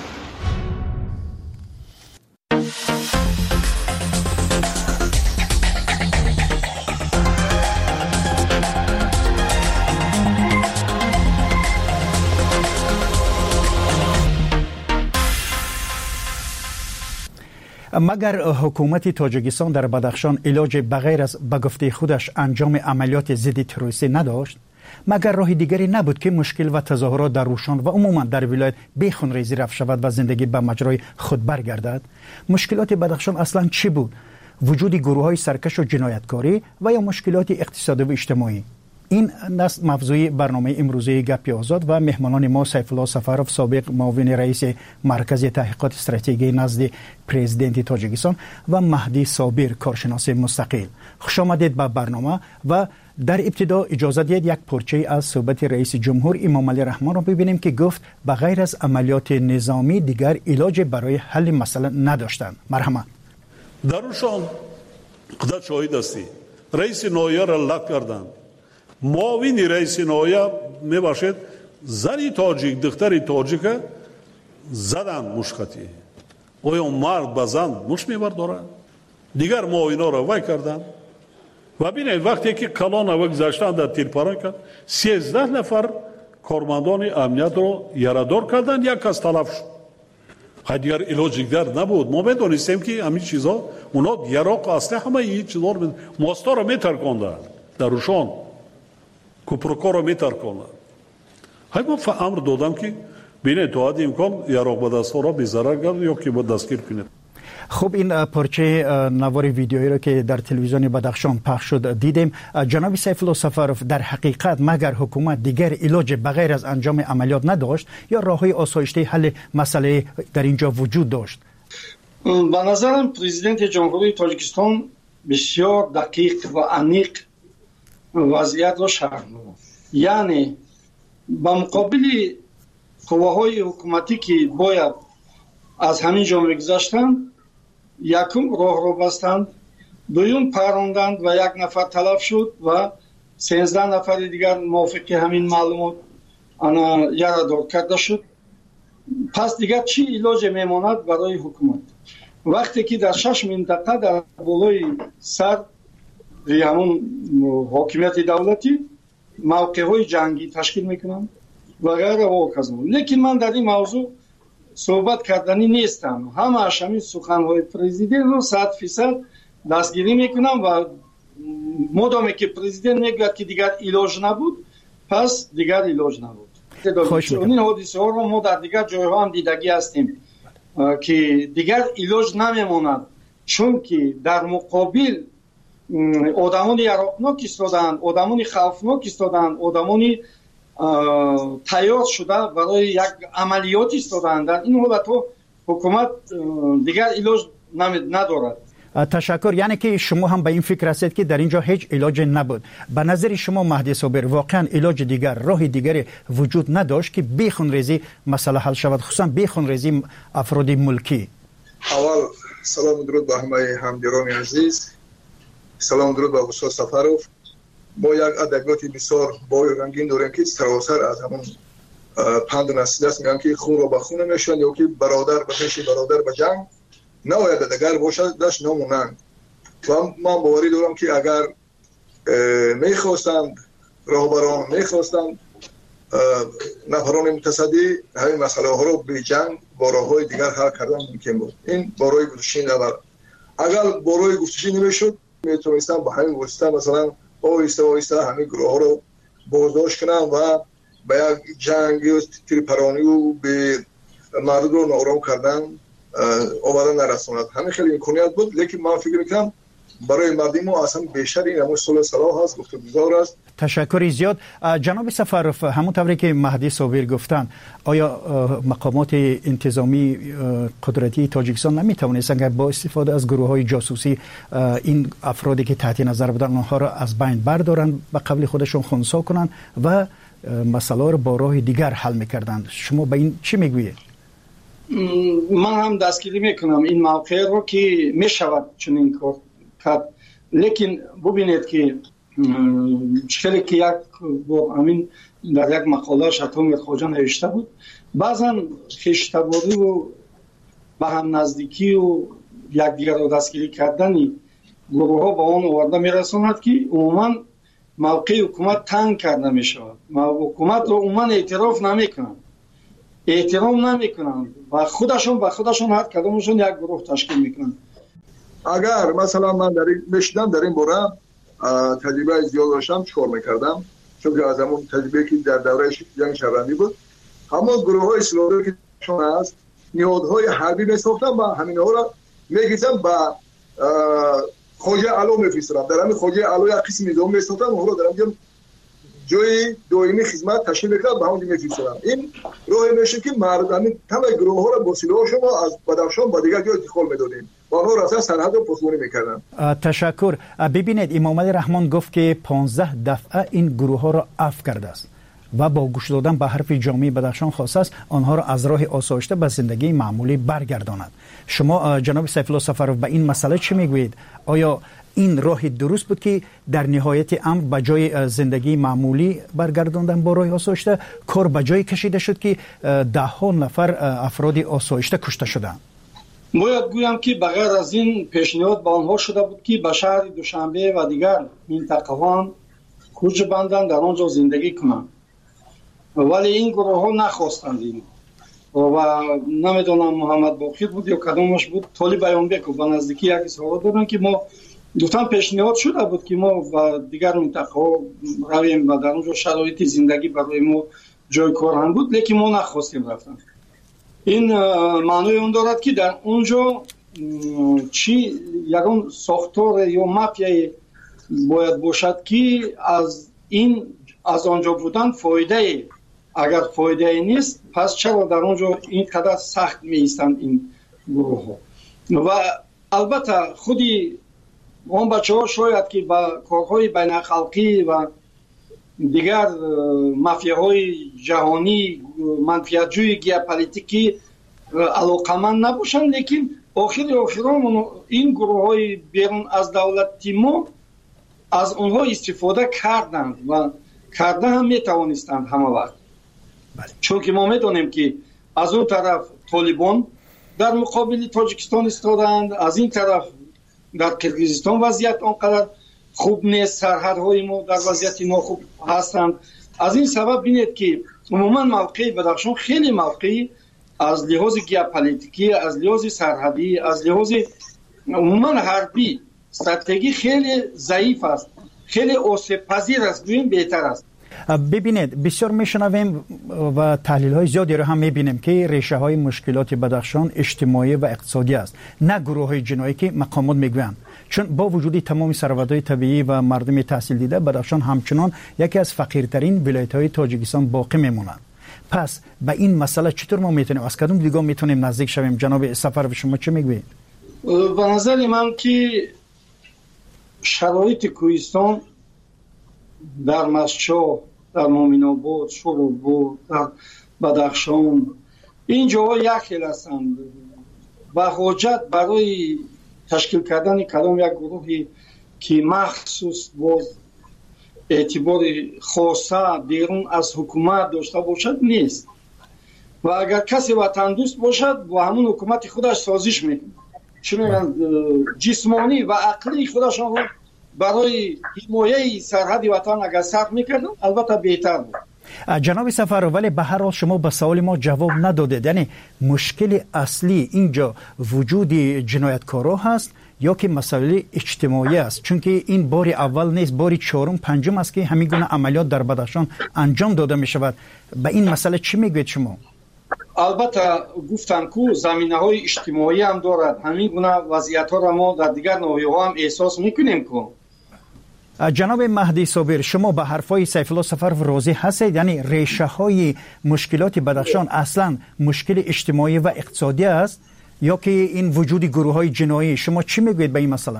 مگر حکومت تاجیکستان در بدخشان علاج بغیر از به گفته خودش انجام عملیات ضد تروریستی نداشت؟ مگر راه دیگری نبود که مشکل و تظاهرات در روشان و عموما در ولایت بیخونریزی رفت شود و زندگی به مجرای خود برگردد؟ مشکلات بدخشان اصلا چی بود؟ وجود گروه‌های سرکش و جنایتکاری و یا مشکلات اقتصادی و اجتماعی؟ این است موضوع برنامه امروزه گپ آزاد و مهمانان ما سیف الله سفرов سابق معاون رئیس مرکز تحقیقات استراتژی نزد پرزیدنت تاجیکستان و مهدی صابر کارشناس مستقل. خوش آمدید به برنامه و در ابتدا اجازه دهید یک پارچه از صحبت رئیس جمهور امام علی رحمان را ببینیم که گفت بغیر از عملیات نظامی دیگر علاج برای حل مسئله نداشتند. مرحمت. درشان خدا شاهد هستی رئیس ناحیه را لغو کردند. معاون رئیس ناحیه میباشد زنی تاجیک دختری تاجیک زدن مشکتی آیا مرد به زن مش میبردارن دیگر معاونا را وای کردن و بینید وقتی که کلان و گذاشتن در تیرپاران کرد 13 نفر کارمندان امنیت رو یارادار کردن یک کس تلف شد. دیگر علاج دیگر نبود. ما میدونستیم که همین چیزا اونا یراق اصلا همه این چیزا رو ماستا رو میترکاندن در روشان کوپروکا رو میترکاندن. ما امر دادم که بینید تو حد امکان یراق به دست ها را بیزرر گرد یا که با دستگیر کنید. خب این پارچه نوار ویدیویی را که در تلویزیون بدخشان پخش شد دیدیم. جناب سیف الله سفرов در حقیقت مگر حکومت دیگر علاج بغیر از انجام عملیات نداشت یا راههای آسایشته حل مسئله در اینجا وجود داشت؟ به نظرم پرزیدنت جمهوری تاجیکستان بسیار دقیق و عمیق وضعیت را شرح داد. یعنی با مقابل قواهای حکومتی که باید از همین جا میگذشتند یکم راه رو بستند، دویم پروندند و یک نفر تلف شد و 13 نفر دیگر موافق همین معلومات یارادار کرده شد. پس دیگر چی علاج میماند برای حکومت وقتی که در 6 منطقه در بالای سر همون حاکمیت دولتی موقع‌های جنگی تشکیل میکنند و غیره و کذا. لیکن من در این موضوع صحبت کردنی نیستم. همه همین سخنهای پرزیدنت رو 100% دستگیری میکنم و مدامی که پرزیدنت میگوید که دیگر علاج نبود پس دیگر علاج نبود. این حادثه ها رو ما در دیگر جایها هم دیدگی هستیم که دیگر علاج نمیماند چون که در مقابل آدمانی یراقناک ایستادند، آدمانی خوفناک ایستادند، آدمانی تیار شده برای یک عملیات ایستادند. در این حالت حکومت دیگر علاج ندارد. تشکر. یعنی که شما هم به این فکر هستید که در اینجا هیچ علاج نبود. به نظر شما مهدی صابر واقعا علاج دیگر راه دیگری وجود نداشت که بیخونریزی مسئله حل شود، خصوصا بیخونریزی افراد ملکی؟ اول سلام درود به همه همگران عزیز، سلام درود به استاد سفرов. ما یک ادبیاتی بسیار بای رنگین داریم که سراسر از همون پند نسلی است، میگن که خون رو به خون میشن یا که برادر به پیش برادر به جنگ نباید دیگر باشد داشت نمونند. و من باوری دارم که اگر میخواستند راهبران میخواستند نفران متصدی همین مسئله ها رو به جنگ با راههای دیگر حل کردن ممکن بود. این برای گفتشی نبرد. اگر برای گفتشی نمیشد میتونستن با همین واسطه مثلا آهسته همین گروه ها رو بازداشت کنن و به یک جنگ و تیرپرانی و به مردم رو ناآرام کردن آمدن نرساند. همین خیلی امکانیت بود، لیکن من فکر میکنم برای مردم ما اصلا بیشتر این همون صلح صلاح هست، گفتگوزار است. تشکر زیاد. جناب سفرف، همونطوری که مهدی صابر گفتن، آیا مقامات انتظامی قدرتی تاجیکستان نمیتوانستند که با استفاده از گروه‌های جاسوسی این افرادی که تحت نظر بودن آنها را از بین بردارن، به قبل خودشون خنثی کنن و مسئله را با راه دیگر حل میکردند؟ شما به این چی میگویید؟ من هم دستگیری میکنم این موقع رو که میشود چنین کار کرد، لیکن ببینید که چیزی که یک همین در یک مقاله شطور خواجه نوشته بود، بعضا خیشتباری و به هم نزدیکی و یکدیگر را دستگیری کردنی گروه ها به آن آورده میرساند که عموما موقع حکومت تنگ کرده میشود. حکومت رو عموما اعتراف نمیکنند، احترام نمیکنند و خودشون به خودشون هر کدامشون یک گروه تشکیل میکنند. اگر مثلا من در این باره تجربه زیاد داشتم، چیکار میکردم؟ چون که از همون تجربه که در دوره جنگ شهروندی بود، همون گروه های اسلامی که شما هست نهادهای حربی میساختم و همین ها را میگیزم با خواجه علو میفرستم. در همین خواجه علو یک قسم نظام میساختم، اون را در همین جای دائمی خدمت تشکیل میکرد، به همون میفرستم. این راه میشه که مردم تمام گروه ها را با سلاح شما از بدخشان با دیگر جای انتقال میدادیم و آنها را از سرحد رو پاسداری میکردن. تشکر. ببینید امام علی رحمان گفت که 15 دفعه این گروه ها را عفو کرده است و با گوش دادن به حرف جامعه بدخشان خواسته است آنها را از راه آسایشته به زندگی معمولی برگرداند. شما جناب سیف الله سفرف به این مسئله چی میگویید؟ آیا این راه درست بود که در نهایت امر به جای زندگی معمولی برگرداندن با راه آسایشته، کار به جای کشیده شد که ده ها نفر افراد آسایشته کشته شدند؟ باید گویم که بغیر از این پیشنهاد به آنها شده بود که به شهر دوشنبه و دیگر منطقه‌ها کوچ بندند، در آنجا زندگی کنند، ولی این گروه ها نخواستند. و نمیدونم محمد باقر بود یا کدامش بود، طالب بیانبک و به نزدیکی یک اظهارات دادن که ما گفتن پیشنهاد شده بود که ما و دیگر منطقه ها رویم و در اونجا شرایط زندگی برای ما جای کار هم بود، لیکن ما نخواستیم رفتن. این معنی اون دارد که در اونجا چی یکم ساختار یا مافیای باید باشد که از آنجا بودن فایده، اگر فایده نیست پس چرا در اونجا اینقدر سخت می ایستند این گروه ها؟ و البته خودی اون بچه ها شاید که با کارهای بین اخلاقی و دیگر مافیاهای جهانی منفعت‌جوی گیوپولیتیکی علاقمند نباشند، لیکن آخران این گروه های بیرون از دولت ما از اونها استفاده کردند و کرده هم میتوانستند همه وقت. چون که ما میدونیم که از اون طرف طالبان در مقابل تاجیکستان ایستادند، از این طرف در قرقیزستان وضعیت آنقدر خوب نیست، سرحدهای ما در وضعیت ناخوب هستند. از این سبب بینید که عموما موقع بدخشان خیلی موقعی از لحاظ گیوپولیتیکی، از لحاظ سرحدی، از لحاظ عموما حربی استراتژی خیلی ضعیف است، خیلی آسیب پذیر است، ببین بهتر است. ببینید بسیار میشنویم و تحلیل های زیادی رو هم میبینیم که ریشه های مشکلات بدخشان اجتماعی و اقتصادی است، نه گروه های جنایی که مقامات میگویند. چون با وجود تمام ثروت‌های طبیعی و مردم تحصیل دیده، بدخشان همچنان یکی از فقیرترین ولایت‌های تاجیکستان باقی میماند. پس به این مسئله چطور ما میتونیم از کدوم دیگه میتونیم نزدیک شویم؟ جناب سفرف شما چه میگویید؟ به نظر من که شرایط کوهستان در مسچا، در مومن آباد، شوراباد، در بدخشان، این جاها یک خیل هستند و حاجت برای تشکیل کردن کدام یک گروهی که مخصوص باز اعتبار خاصه بیرون از حکومت داشته باشد نیست و اگر کسی وطن دوست باشد با همون حکومت خودش سازش میکنه، چون جسمانی و عقلی خودش برای حمایه سرحد وطن اگر صرف میکردن البته بهتر بود. جناب سفر، ولی به هر حال شما به سوال ما جواب ندادید. یعنی مشکل اصلی اینجا وجود جنایتکارا هست یا که مسئله اجتماعی است؟ چون که این بار اول نیست، بار چهارم پنجم است که همین گونه عملیات در بدخشان انجام داده می شود. به این مسئله چی میگوید شما؟ البته گفتم که زمینه‌های اجتماعی هم دارد. همین گونه وضعیت‌ها را ما در دیگر ناحیه‌ها هم احساس می‌کنیم که. جناب مهدی صابر، شما به حرفای سیف الله سفر راضی هستید؟ یعنی ریشه های مشکلات بدخشان اصلا مشکل اجتماعی و اقتصادی است یا که این وجود گروه های جنایی؟ شما چی میگوید به این مسئله؟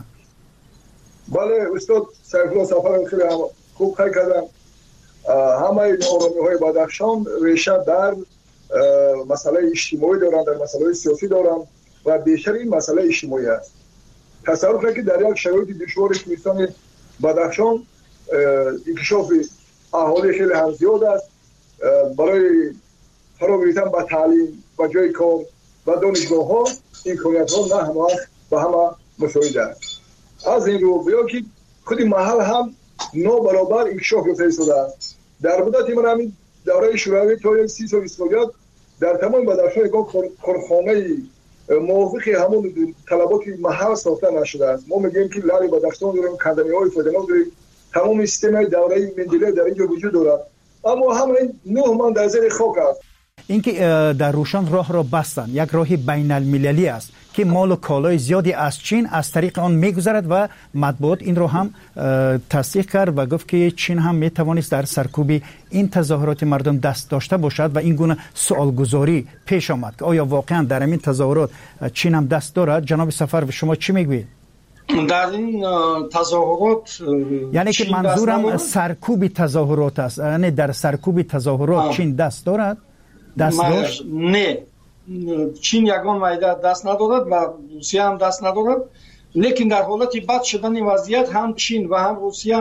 بله استاد سیف الله سفر خیلی خوب خیلی کردن. همه نارامی های بدخشان ریشه در مسئله اجتماعی دارند، در مسئله سیاسی دارند و بیشتر این مسئله اجتماعی است. تصور کنید که در یک شرایط دشوار کوهستان بدخشان انکشاف اهالی خیلی هم زیاد است. برای فرا گرفتن به تعلیم و جای کار و دانشگاه ها امکانیت ها نه همه به همه مساوی است. از این رو بیا که خود محل هم نابرابر انکشاف یافته شده است. در مدت من همین دوره شوروی تا 30 سال اسلامیت در تمام بدخشان یک کارخانه موافق همون طلبات محل ساخته نشده است. ما میگیم که لری بدخشان داریم، کندمی‌های فدنال داریم، تمام سیستم دوره مندله در اینجا وجود دارد، اما همین 9 من در زیر خاک است. اینکه در روشن راه را بستن یک راه بین المللی است که مال و کالای زیادی از چین از طریق آن میگذرد و مطبوعات این رو هم تصدیق کرد و گفت که چین هم میتوانست در سرکوب این تظاهرات مردم دست داشته باشد و این گونه سوالگذاری پیش آمد که آیا واقعا در این تظاهرات چین هم دست دارد؟ جناب سفر شما چی میگوید؟ در این تظاهرات یعنی که منظورم سرکوب تظاهرات است، یعنی در سرکوب تظاهرات چین دست دارد؟ نه، چین یگان وعده دست ندارد و روسیه هم دست ندارد، لیکن در حالت بد شدن وضعیت هم چین و هم روسیه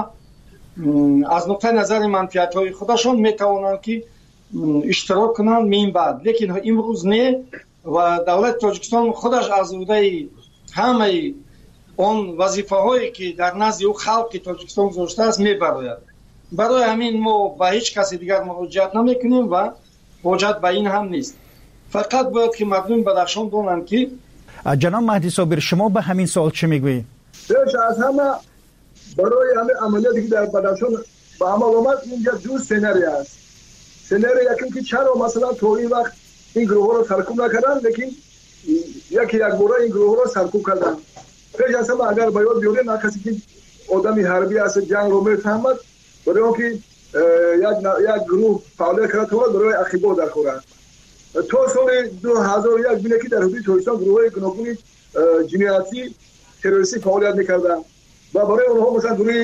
از نقطه نظر منفعت‌های خودشان میتوانند که اشتراک کنند مین بعد، لیکن امروز نه و دولت تاجیکستان خودش از عهده همه اون وظیفه‌هایی که در نزد او خلق تاجیکستان گذاشته است میبراید. برای همین ما با هیچ کسی دیگر مراجعت نمیکنیم و حاجت به این هم نیست. فقط باید که مردم بدخشان دونن که. جناب مهدی صابر شما به همین سوال چه میگویید؟ از همه برای همه عملیاتی که در بدخشان به عمل آمد اینجا دو سناریو است. سناریو یکی که چرا مثلا تا این وقت این گروه ها رو سرکوب نکردن، لیکن یک باره این گروه ها رو سرکوب کردن. پیش از همه اگر باید بیاریم هر کسی که آدمی حربی است جنگ رو میفهمد، برای اون که یک گروه فعالیت کرده تا برای اخیبا در خورد. تا سال 2001 بینه که در حدود تاجیکستان گروه گوناگون جنایتی تروریستی فعالیت میکردن و برای اونها مثلا گروه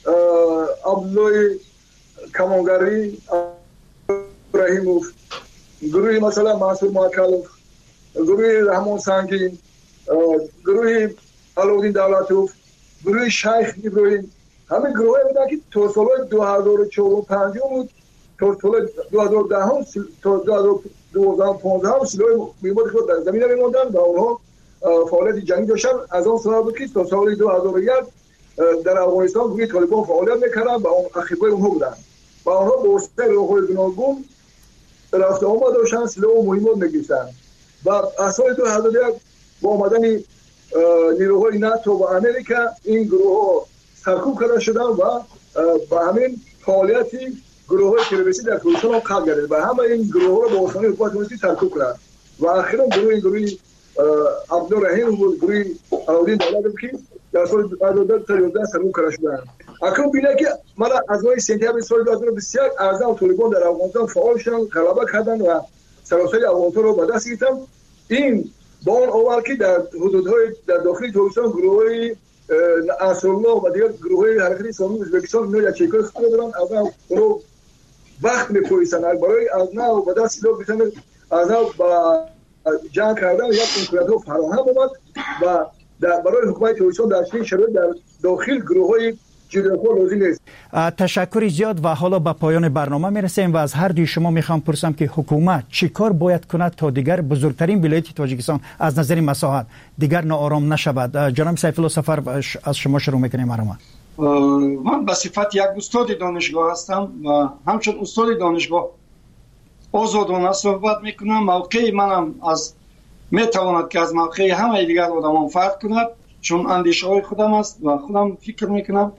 عبدالله کمانگری ابراهیموف، گروه مثلا منصور موکلوف، گروه رحمان سنگین، گروه علودین دولتوف، گروه شیخ ابراهیم، همه گروه بودن که تا سال 2004 بود تا سال 2010 تا 2015 هم سلاح مهمات خود در زمین میموندن و اونها فعالیت جنگی داشتن. از آن سال بود که تا سال 2001 در افغانستان گروه طالبان فعالیت میکردن و اون اخیبای اونها بودن و اونها با واسطه راههای گوناگون رفت آمد داشتن، سلاح و مهمات میگرفتن و از سال 2001 با آمدن نیروهای ناتو و امریکا این گروه ها سرکوب کرده شدن و با همین فعالیتی گروه های تروریستی در کردستان هم قلب گردید و همه این گروه ها رو با آسانی حکومت کمونیستی سرکوب کردند و اخیراً گروه عبدالرحیم و گروه علودین دولتوف که در سال 2011 سرکوب کرده شدند. اکنون بینه که من از ماه سپتامبر سال 2021 اعضای طالبان در افغانستان فعال شدند، غلبه کردند و سراسر افغانستان رو به دست گرفتند. این با اون اول که در حدودهای در داخل تاجیکستان گروه‌های انصارالله و دیگر گروه‌های حرکت اسلامی ازبکستان اینا یک چیکار خود دارن، از اون وقت می‌پویسن برای از نو به دست سلاح بتونن از نو با جنگ کردن یک امکانات فراهم آمد و برای حکومت تاجیکستان در چنین شرایط در داخل گروه‌های جنایتکار لازم نیست. تشکر زیاد و حالا به پایان برنامه میرسیم و از هر دوی شما میخوام پرسم که حکومت چی کار باید کند تا دیگر بزرگترین ولایت تاجیکستان از نظر مساحت دیگر ناآرام نشود. جناب سیف الله سفر از شما شروع میکنیم. من به صفت یک استاد دانشگاه هستم و همچون استاد دانشگاه آزادانه صحبت میکنم. موقع منم از میتواند که از موقع همه دیگر آدمان فرق کند، چون اندیشه های خودم است و خودم فکر میکنم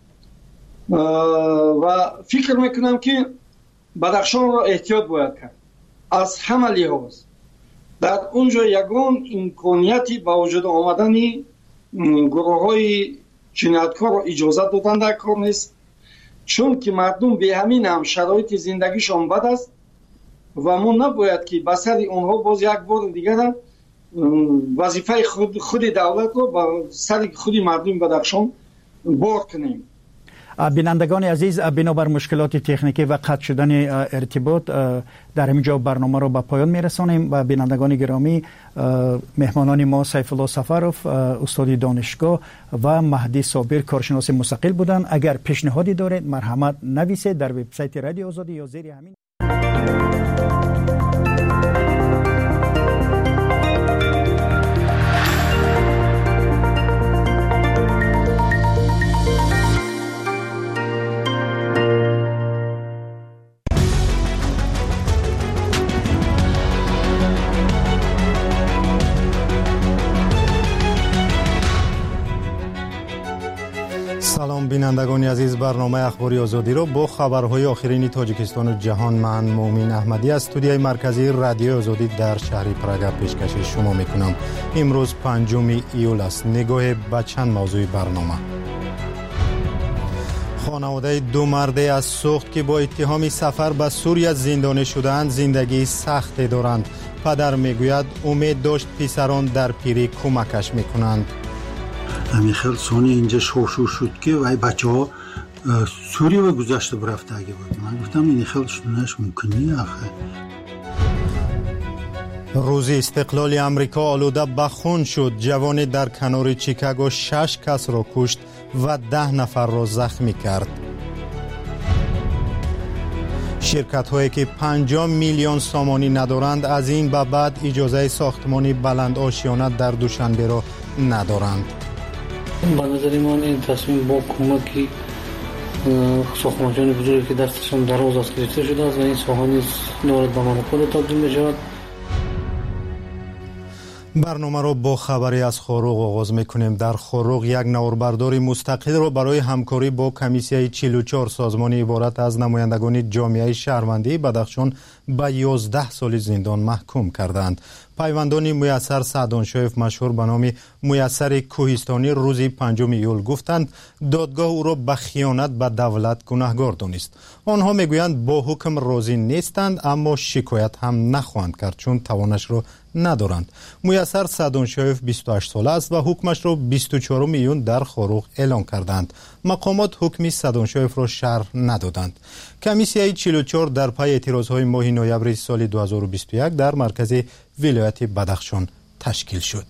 و فکر میکنم که بدخشان را احتیاط باید کرد از همه لحاظ. در اونجا یگان امکانیتی با وجود آمدن گروه های جنایتکار را اجازه دادن در کار نیست، چون که مردم به همین هم شرایط زندگیشان بد است و ما نباید که به سر اونها باز یک بار دیگر وظیفه خود دولت رو به سر خود مردم بدخشان بار کنیم. بینندگان عزیز، بنابر مشکلات تکنیکی و قطع شدن ارتباط در اینجا برنامه را به پایان میرسانیم و بینندگان گرامی، مهمانان ما سیف الله سفروف استاد دانشگاه و مهدی صابر کارشناس مستقل بودند. اگر پیشنهادی دارید مرحمت نویسید در وبسایت رادیو آزادی یا زیر همین. سلام بینندگان عزیز، برنامه اخباری آزادی رو با خبرهای آخرین تاجیکستان و جهان من مومین احمدی از استودیوی مرکزی رادیو آزادی در شهر پراگ پیشکش شما میکنم. امروز 5 ایول است. نگاه به چند موضوع برنامه. خانواده دو مرد از سوخت که با اتهام سفر به سوریه زندانی شدند زندگی سختی دارند. پدر میگوید امید داشت پسران در پیری کمکش میکنند. همین خیلی سونی اینجا شور شد که وای بچه ها سوریه و گذشته برفته اگه بود. من گفتم این خیلی شدنش ممکنی آخه. روز استقلال امریکا آلوده به خون شد. جوانی در کنار چیکاگو 6 کس را کشت و 10 نفر را زخمی کرد. شرکت هایی که 50 میلیون سامانی ندارند از این به بعد اجازه ساختمانی بلند آشیانه در دوشنبه را ندارند. به نظر من این تصمیم با کمکی ساختمان‌های بزرگی که دستشان دراز است گرفته شده است و این ساحه نیز دارد به مونوپول تبدیل می‌شود. برنامه را با خبری از خاروق آغاز میکنیم. در خاروق یک نواربردار مستقل را برای همکاری با کمیسیای 44 سازمانی عبارت از نمایندگان جامعه شهروندی بدخشان به 11 سال زندان محکوم کردند. پیوندان میسر سعدانشایف مشهور به نام میسر کوهستانی روز 5 ایول گفتند دادگاه او را به خیانت به دولت گناهکار دانست. آنها میگویند با حکم راضی نیستند اما شکایت هم نخواهند کرد چون توانش را ندارند. میسر سعدانشایف 28 ساله است و حکمش را 24 ایون در خاروق اعلام کردند. مقامات حکم سعدانشایف را شرح ندادند. کمیسیای 44 در پی اعتراضهای ماه نوامبر سال 2021 در مرکز ولایت بدخشان تشکیل شد.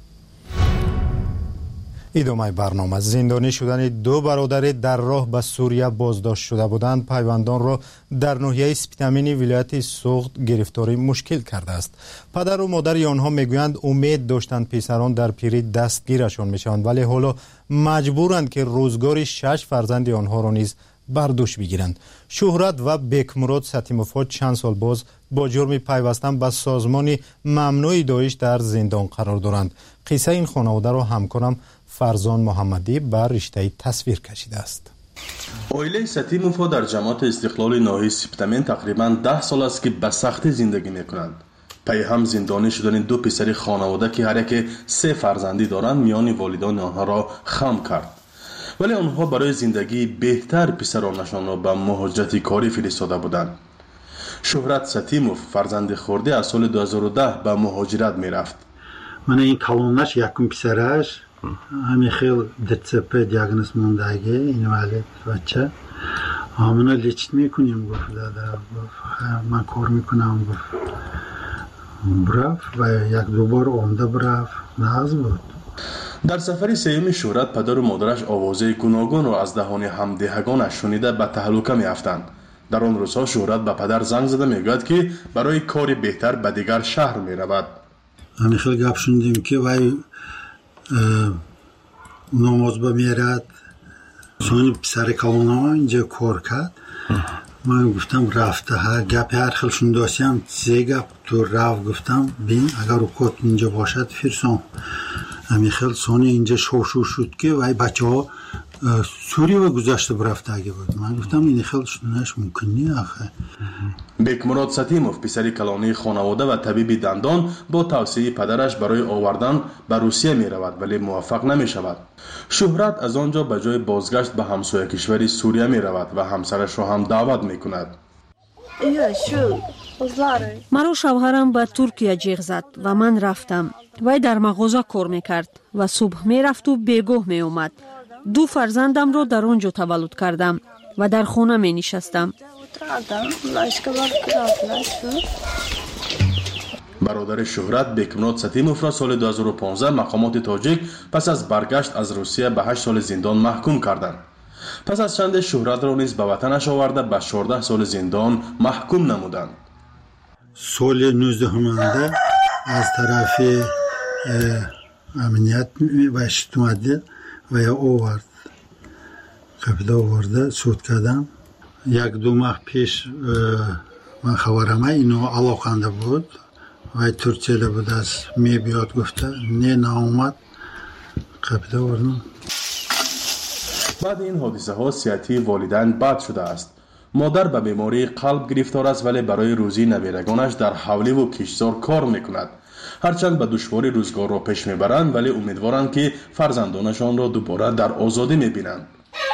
ادامه برنامه. زندانی شدن دو برادر در راه به سوریه بازداشت شده بودند پیوندان را در ناحیه سپیتامین ولایت سوخت گرفتاری مشکل کرده است. پدر و مادر آنها میگویند امید داشتند پسران در پیری دستگیرشان میشوند ولی حالا مجبورند که روزگار 6 فرزند آنها را نیز بر دوش بگیرند. شهرت و بکمراد ستیموفات چند سال باز با جرم پیوستن به سازمان ممنوع داعش در زندان قرار دارند. قصه این خانواده را همکارم فرزان محمدی بر رشته تصویر کشیده است. اویله ستیموفا در جماعت استقلال ناحیه سپتامین تقریبا 10 سال است که به سختی زندگی میکنند. پی هم زندانی شدن دو پسر خانواده که هر یک 3 فرزندی دارند میان والدان آنها را خم کرد. ولی آنها برای زندگی بهتر پسرانشان را به مهاجرت کاری فرستاده بودند. شهرت ستیموف فرزند خورده از سال 2010 به مهاجرت میرفت. من این کلونش یکم پسرش همین خیلی دتسپه دیاگنوز موندگی این ولی بچه همونو لیچت میکنیم گفت داده من کار میکنم گفت برف و یک دوبار آمده برف ناز بود. در سفر سیوم شهرت پدر و مادرش آوازه گوناگون را از دهان همدهگانش شنیده به تهلکه میافتند. در آن روزها شهرت به پدر زنگ زده میگوید که برای کاری بهتر به دیگر شهر میرود. همین خیلی گپ شنیدیم که وای نماز میرد سونی پسر کالونما اینجا کار کرد. من گفتم رفته ها گپ هر خلشون داشتم سه گپ تو رفت گفتم بین اگر اوقات اینجا باشد فرسون همین خیلی سونی اینجا شوشو شد که وای بچه ها سوریه و گذاشته برفته اگه بود. من گفتم این خیلی شدنش ممکن نیه آخه. بکمراد ستیموف پسری کلانی خانواده و طبیب دندان با توصیه پدرش برای آوردن به روسیه می رود ولی موفق نمی شود. شهرت از آنجا به جای بازگشت به همسایه کشوری سوریه می رود و همسرش را هم دعوت می کند. مرا شوهرم به ترکیه جیغ زد و من رفتم. وی در مغازه کار میکرد و صبح میرفت و بیگاه می اومد. 2 فرزندم را در آنجا تولد کردم و در خانه می نشستم. برادر شهرت بکمراد ستیموف را سال 2015 مقامات تاجیک پس از برگشت از روسیه به 8 سال زندان محکوم کردند. پس از چند شهرت را نیز به وطنش آورده به 14 سال زندان محکوم نمودند. سال 19 از طرف امنیت بهشت اومده و یا آورد قبل آورده سود کردم. 1-2 ماه پیش من خبرم اینو علاقنده بود و ترکیه بود از می بیاد گفته نه اومد قبل آوردم. بعد این حادثه ها صحتی والدین بد شده است. مادر به بیماری قلب گرفتار است ولی برای روزی نویرگانش در حوله و کشتزار کار میکند. هرچند به دشواری روزگار را پیش میبرند ولی امیدوارند که فرزندانشان را دوباره در آزادی میبینند.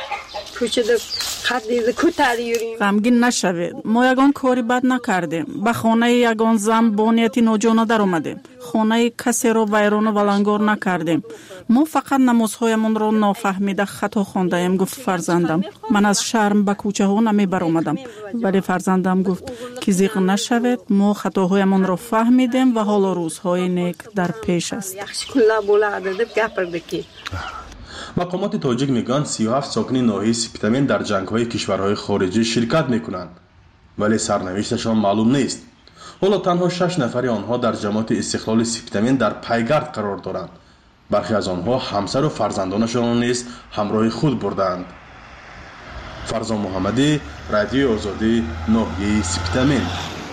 غمگین نشوید. ما یگان کاری بد نکردیم. به خانه یگان زن با نیتی ناجوانه در آمدیم. خانه کسی را ویران و ولنگار نکردیم. ما فقط نمازهایمان را نافهمیده خطا خوانده ایم. گفت فرزندم. من از شرم به کوچه ها نمی بر آمدم. ولی فرزندم گفت که زیغ نشوید. ما خطاهایمان را فهمیدیم و حالا روزهای نیک در پیش است. مقامات تاجیک میگن 37 ساکن ناحیه سپتامین در جنگ‌های کشورهای خارجی شرکت میکنند ولی سرنوشتشان معلوم نیست. حالا تنها 6 نفر آنها در جماعت استقلال سپتامین در پیگرد قرار دارند. برخی از آنها همسر و فرزندانشان نیز همراه خود بردند. فرزان محمدی، رادیو آزادی، ناحیه سپتامین.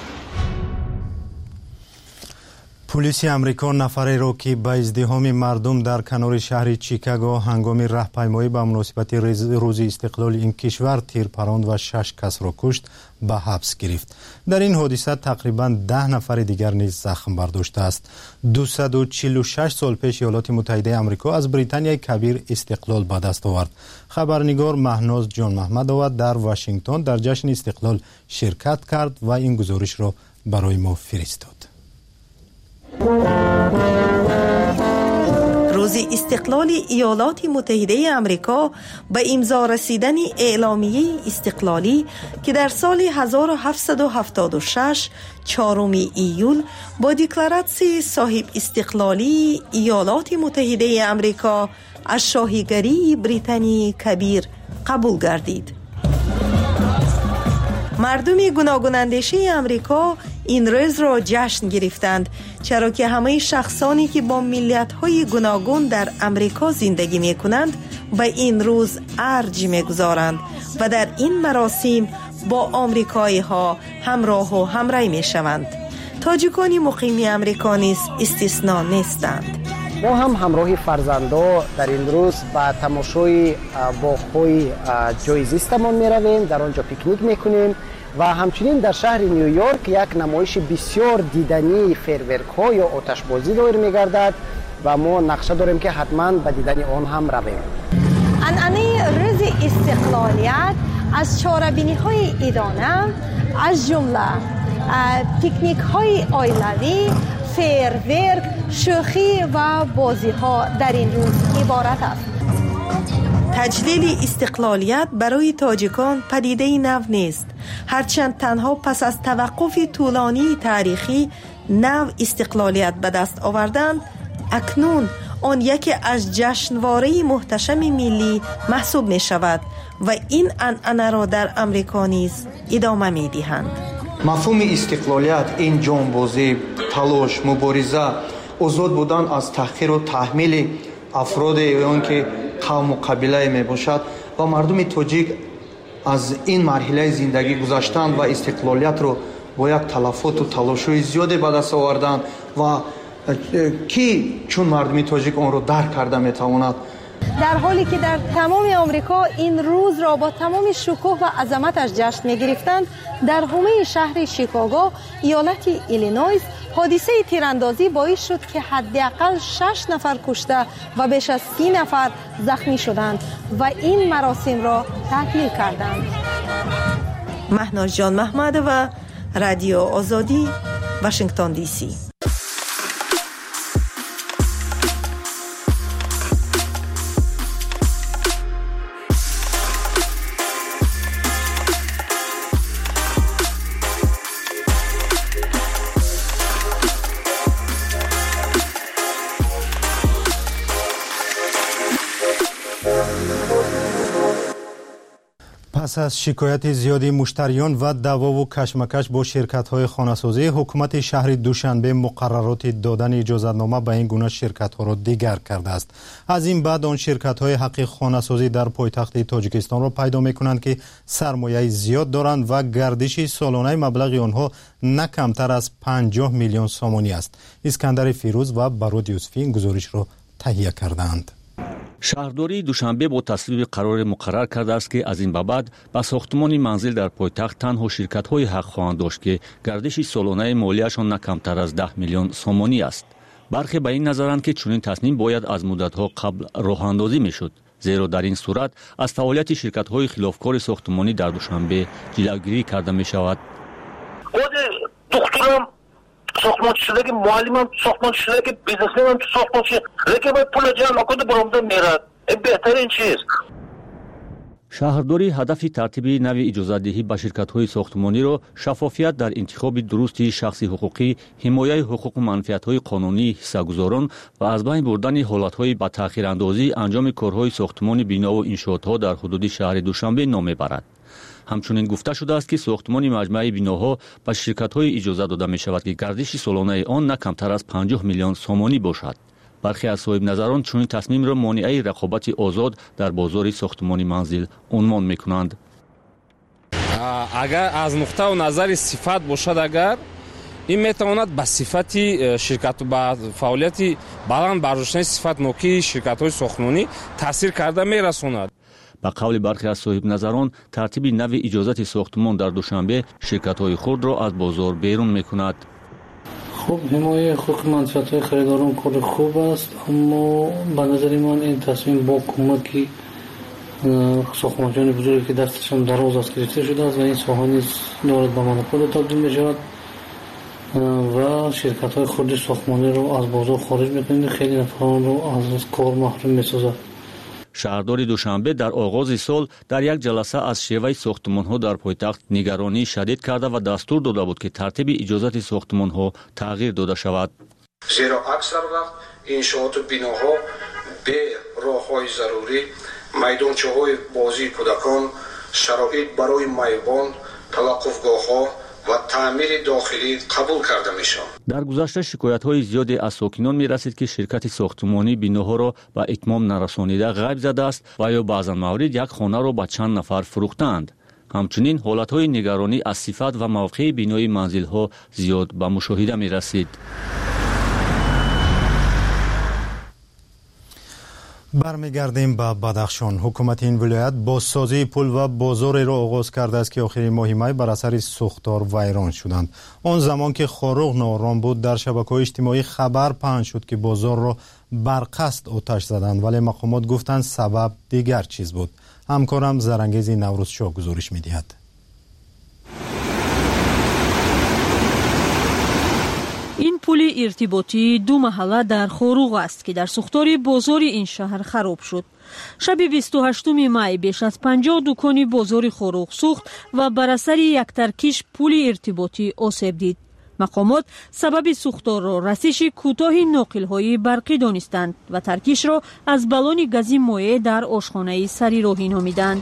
پلیس امریکا نفری را که به ازدحام مردم در کنار شهر چیکاگو هنگام راهپیمایی به مناسبت روز استقلال این کشور تیر پراند و 6 کس را کشت به حبس گرفت. در این حادثه تقریبا 10 نفر دیگر نیز زخم برداشته است. 246 سال پیش ایالات متحده امریکا از بریتانیای کبیر استقلال به دست آورد. خبرنگار مهناز جان محمدآوا در واشنگتن در جشن استقلال شرکت کرد و این گزارش را برای ما فرستاد. روز استقلال ایالات متحده آمریکا به امضا رسیدن اعلامیه استقلالی که در سال 1776 4 ایول با دکلراسیون صاحب استقلالی ایالات متحده آمریکا از شاهیگری بریتانی کبیر قبول گردید. مردم گوناگون اندیشه آمریکا این روز را جشن گرفتند چرا که همه شخصانی که با ملیت‌های گوناگون در آمریکا زندگی می‌کنند به این روز ارج می‌گذارند و در این مراسم با آمریکایی‌ها همراه و همراه می‌شوند. تاجیکان مقیم آمریکا نیز استثنا نیستند. ما هم همراه فرزندا در این روز به تماشای باغ‌های جایزیستمان می‌رویم، در آنجا پیکنیک می‌کنیم و همچنین در شهر نیویورک یک نمایش بسیار دیدنی فیرورک‌ها یا آتشبازی دایر می‌گردد و ما نقشه داریم که حتما به دیدن آن هم رویم. عنعنه روز استقلالیت از چاره‌بینی‌های ایرانه از جمله پیکنیک‌های عائلوی، فیرورک، شوخی و بازی‌ها در این روز عبارت است. تجلیل استقلالیت برای تاجیکان پدیده نو نیست، هرچند تنها پس از توقف طولانی تاریخی نو استقلالیت به دست آوردند، اکنون آن یکی از جشنواره محتشم ملی محسوب می شود و این عنعنه را در امریکا نیز ادامه می دهند. مفهوم استقلالیت این جانبازی، تلاش، مبارزه، آزاد بودن از تحقیر و تحمیل افراد اون که قوم و قبیله می باشد و مردم تاجیک از این مرحله زندگی گذشتند و استقلالیت رو با یک تلفات و تلاش‌های زیادی به دست آوردند و کی چون مردم تاجیک آن رو درک کرده میتواند. در حالی که در تمام آمریکا این روز را با تمام شکوه و عظمتش جشن می‌گرفتند، در حومه شهر شیکاگو ایالت ایلینویس حادثه تیراندازی باعث شد که حداقل 6 نفر کشته و بیش از 30 نفر زخمی شدند و این مراسم را تعطیل کردند. مهناز جان محمد و رادیو آزادی، واشنگتن دی سی. پس از شکایت زیادی مشتریان و دعوا و کشمکش با شرکت‌های خانه‌سازی، حکومت شهر دوشنبه مقررات دادن اجازتنامه به این گونه شرکت‌ها را دیگر کرده است. از این بعد آن شرکت‌های حق خانه‌سازی در پایتخت تاجیکستان را پیدا می‌کنند که سرمایه زیاد دارند و گردش سالانه مبلغ آنها نه کمتر از 50 میلیون سومانی است. اسکندر فیروز و برود یوسفی این گزارش را تهیه کردند. شهرداری دوشنبه با تصویب قرار مقرر کرده است که از این به بعد به ساختمان منزل در پایتخت تنها شرکت‌های حق خواهند داشت که گردش سالانه مالیه‌شان نه کمتر از 10 میلیون سومانی است. برخی به این نظرند که چنین تصمیم باید از مدت‌ها قبل راه‌اندازی می‌شد، زیرا در این صورت از فعالیت شرکت‌های خلافکار ساختمانی در دوشنبه جلوگیری کرده می‌شود. دکترم ساختمان شده که معلمم ساختمان شده که بیزنسمن تو ساختمان شده، لیکن باید پول جمع کنه برامون میرد. این بهترین چیز. شهرداری هدف ترتیب نوی اجازه‌دهی به شرکت‌های ساختمانی را شفافیت در انتخاب درست شخص حقوقی، حمایت حقوق و منفعت‌های قانونی حصه‌گذاران و از بین بردن حالت‌های به تأخیراندازی انجام کارهای ساختمان بنا و انشاءات‌ها در حدود شهر دوشنبه نام می‌برد. همچنین گفته شده است که ساختمان مجمع بناها به شرکت‌های اجازه داده می‌شود که گردش سالانه آن نه کمتر از 50 میلیون سومانی باشد. برخی از صاحب نظران چنین تصمیم را مانع رقابت آزاد در بازار ساختمان منزل عنوان می‌کنند. اگر از نقطه نظر صفت باشد، اگر این میتواند به صفت شرکت و فعالیت بلند برداشتن صفت نوکی شرکت‌های ساختمانی تاثیر کرده می‌رساند. به قول برخی از صاحب نظران، ترتیب نوی اجازت ساختمان در دوشنبه شرکت‌های خود را از بازار بیرون می‌کند. خب حمایت حقوق منفعت‌های خریداران کار خوب است، اما به نظر من این تصمیم با کمک ساختمان‌های بزرگی که دستشان دراز است گرفته شده است و این ساحه نیز دارد به مونوپول تبدیل می‌شود و شرکت‌های خود ساختمانی را از بازار خارج می‌کنند، خیلی نفران را از کار محروم می‌سازد. شهرداری دوشنبه در آغاز سال در یک جلسه از شیوه ساختمان‌ها در پایتخت نگرانی شدید کرده و دستور داده بود که ترتیب اجازت ساختمان‌ها تغییر داده شود. زیرا اکثر وقت انشاءات و بناها به راه‌های ضروری، میدانچه‌های بازی کودکان، شرایط برای میبان، توقفگاه‌ها و تعمیر داخلی قبول کرده میشود. در گذشته شکایت‌های زیادی از ساکنان می‌رسید که شرکت ساختمانی بناها را به اتمام نرسانیده غیب زده است و یا بعضا موارد یک خانه را به چند نفر فروختند. همچنین حالت‌های نگرانی از صفت و موقع بنای منزل‌ها زیاد به مشاهده می‌رسید. برمیگردیم به بدخشان. حکومت این ولایت با سازی پل و بازاری را آغاز کرده است که آخرین ماه می بر اثر سوختار ویران شدند. آن زمان که خاروق ناآرام بود در شبکه‌های اجتماعی خبر پخش شد که بازار را بر قصد آتش زدند، ولی مقامات گفتند سبب دیگر چیز بود. همکارم زرانگیز نوروزشاه گزارش می‌دهد. این پل ارتباطی دو محله در خاروق است که در سوختار بازار این شهر خراب شد. شب 28 می بیش از 50 دکان بازار خاروق سوخت و بر اثر یک ترکیش پل ارتباطی آسیب دید. مقامات سبب سوختار را رسش کوتاه ناقل‌های برقی دانستند و ترکیش را از بالون گازی مایع در آشخانه سری راهی نامیدند.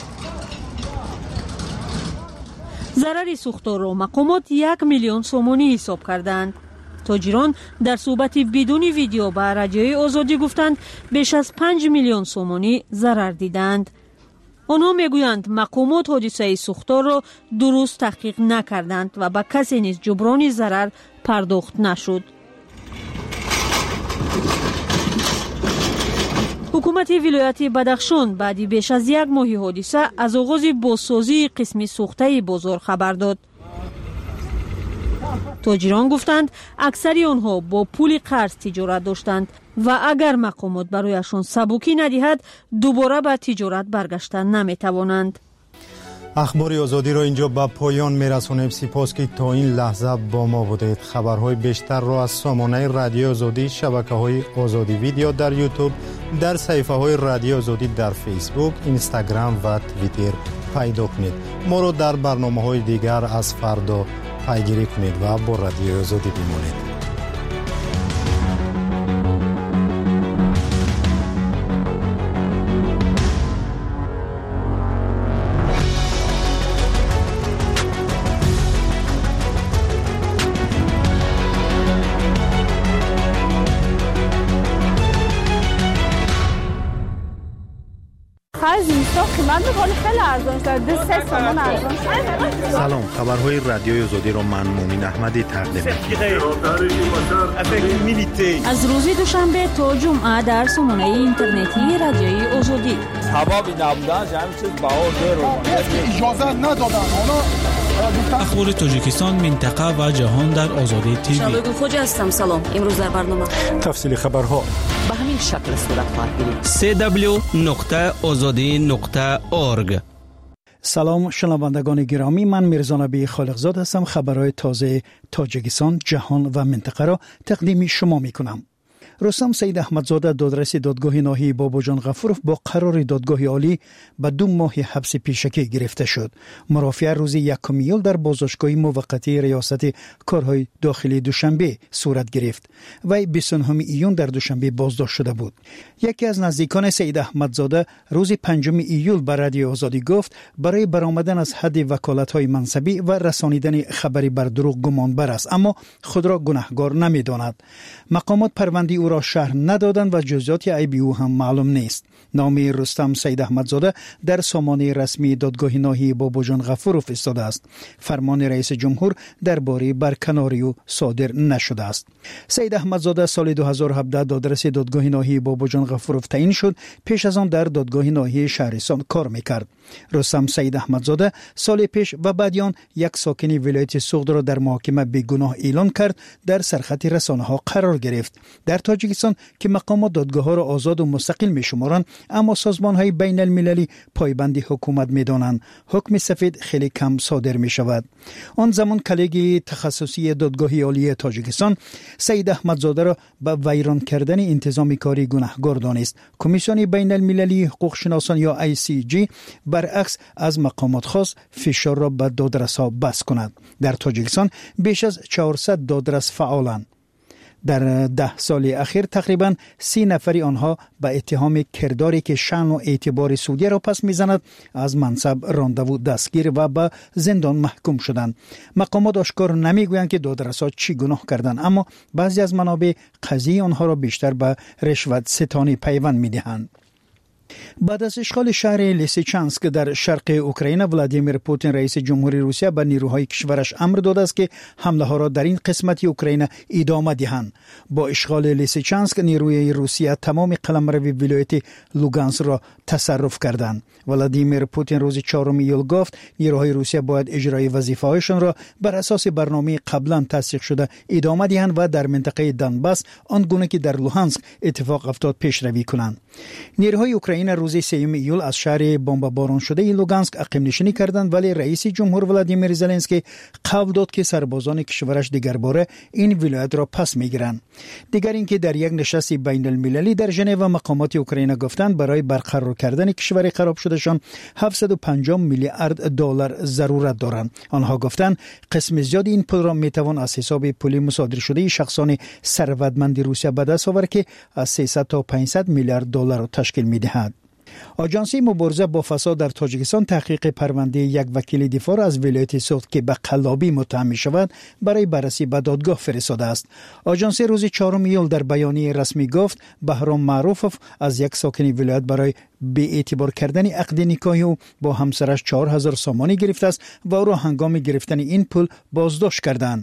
ضرر سوختار را مقامات 1 میلیون سومانی حساب کردند. تاجران در صحبت بدون ویدیو با رادیوی آزادی گفتند بیش از 5 میلیون سومانی ضرر دیدند. آنها میگویند مقامات حادثه سوختار را درست تحقیق نکردند و به کسی نیز جبران ضرر پرداخت نشد. حکومت ولایت بدخشان بعد بیش از یک ماه حادثه از آغاز بازسازی قسم سوخته بازار خبر داد. تاجران گفتند اکثری آنها با پول قرض تجارت داشتند و اگر مقامات برایشان سبوکی ندهد دوباره به تجارت برگشتن نمیتوانند. اخبار آزادی را اینجا به پایان میرسانیم. سپاس که تا این لحظه با ما بودید. خبرهای بیشتر را از سامانه رادیو آزادی، شبکه‌های آزادی ویدیو در یوتیوب، در صفحه‌های رادیو آزادی در فیسبوک، اینستاگرام و توییتر پیدا کنید. ما را در برنامه‌های دیگر از فردا پیگیری کنید و با رادیو آزادی بمانید. سلام، خبرهای رادیوی آزادی را من مومن احمدی تقدیم می‌کنم. از روز دوشنبه تا جمعه در سامانه اینترنتی رادیوی آزادی. حبابی نبودن همین چیز بهار اجازه ندادن. اخبار تاجیکستان، منطقه و جهان در آزادی تیوی. شبگون خوجا هستم. سلام. امروز در برنامه تفصیل خبرها به همین شکل صورت خواهد گرفت. www.azadi.org. سلام شنوندگان گرامی، من میرزا نبی خالقزاد هستم. خبرهای تازه تاجیکستان، جهان و منطقه را تقدیم شما میکنم. رستم سید احمدزاده دادرس دادگاه ناحیه باباجان غفورов با قرار دادگاه عالی به 2 ماه حبس پیشکی گرفته شد. مرافعه روز 1 ایول در بازداشتگاه موقتی ریاست کارهای داخلی دوشنبه صورت گرفت. وی 29 ایون در دوشنبه بازداشت شده بود. یکی از نزدیکان سید احمدزاده روز 5 ایول به رادیو آزادی گفت برای برآمدن از حد وکالت‌های منصبی و رسانیدن خبری بر دروغ گمانبر است، اما خود را گناهکار نمی‌داند. مقامات پرونده او را شرح ندادند و جزئیات عیبی او هم معلوم نیست. نام رستم سید احمدزاده در سامانه رسمی دادگاه ناحیه باباجان غفورov ایستاده است. فرمان رئیس جمهور درباره برکناری او صادر نشده است. سید احمدزاده سال 2017 دادرس دادگاه ناحیه باباجان غفورov تعیین شد. پیش از آن در دادگاه ناحیه شهرستان کار میکرد. رستم سید احمدزاده سال پیش و بعد آن یک ساکن ولایت سوخت را در محاکمه بیگناه اعلان کرد. در سرخط رسانه‌ها قرار گرفت. در تاجیکستان که مقامات دادگاه‌ها را آزاد و مستقل می‌شمارند، اما سازمان‌های بین المللی پایبند حکومت می‌دانند، حکم سفید خیلی کم صادر می‌شود. آن زمان کلیگ تخصصی دادگاه عالی تاجیکستان سید احمدزاده را به ویران کردن انتظامی کاری گناهکار دانست. کمیسیون بین المللی حقوق شناسان یا ICJ برعکس از مقامات خواست فشار را به دادرس‌ها بس کند. در تاجیکستان بیش از 400 دادرس فعالند. در 10 سال اخیر تقریباً 30 نفری آنها به اتهام کرداری که شأن و اعتبار سعودی را پس میزند از منصب رانده و دستگیر و به زندان محکوم شدند. مقامات آشکار نمیگویند که دادرس‌ها چی گناه کردند، اما بعضی از منابع قضیه آنها را بیشتر به رشوت ستانی پیوند میدهند. بعد از اشغال شهر لیسیچانسک در شرق اوکراین، ولادیمیر پوتین رئیس جمهوری روسیه به نیروهای کشورش امر داده است که حمله ها را در این قسمت اوکراین ادامه دهند. با اشغال لیسیچانسک نیروی روسیه تمام قلمرو ولایت لوگانسک را تصرف کردند. ولادیمیر پوتین روز 4 ایول گفت نیروهای روسیه باید اجرای وظیفه‌هایشان را بر اساس برنامه قبلا تصدیق شده ادامه دهند و در منطقه دانباس آنگونه که در لوهانسک اتفاق افتاد پیشروی کنند. نیروهای اوکراین روز 3 ایول از شهر بمباران شده لوگانسک اقیم نشینی کردند، ولی رئیس جمهور ولادیمیر زلنسکی قول داد که سربازان کشورش دیگر باره این ولایت را پس میگیرند. دیگر اینکه در یک نشست بین المللی در ژنو مقامات اوکراین گفتند برای برقرار کردن کشور خراب شدهشان 750 میلیارد دلار ضرورت دارند. آنها گفتند قسم زیادی این پول را میتوان از حساب پولی مصادره شده شخصان ثروتمند روسیه به دست آورد که از 300 تا 500 میلیارد دلار تشکیل میدهد. آژانسی مبارزه با فساد در تاجیکستان تحقیق پرونده یک وکیل دفاع از ولایت سوخت که به قلابی متهم می شود برای بررسی به دادگاه فرستاده است. آژانسی روز 4 ایول در بیانیه رسمی گفت بهرام معروفوف از یک ساکن ولایت برای به اعتبار کردن عقد نکاحی او با همسرش 4000 سامانی گرفته است و او را هنگام گرفتن این پول بازداشت کردند.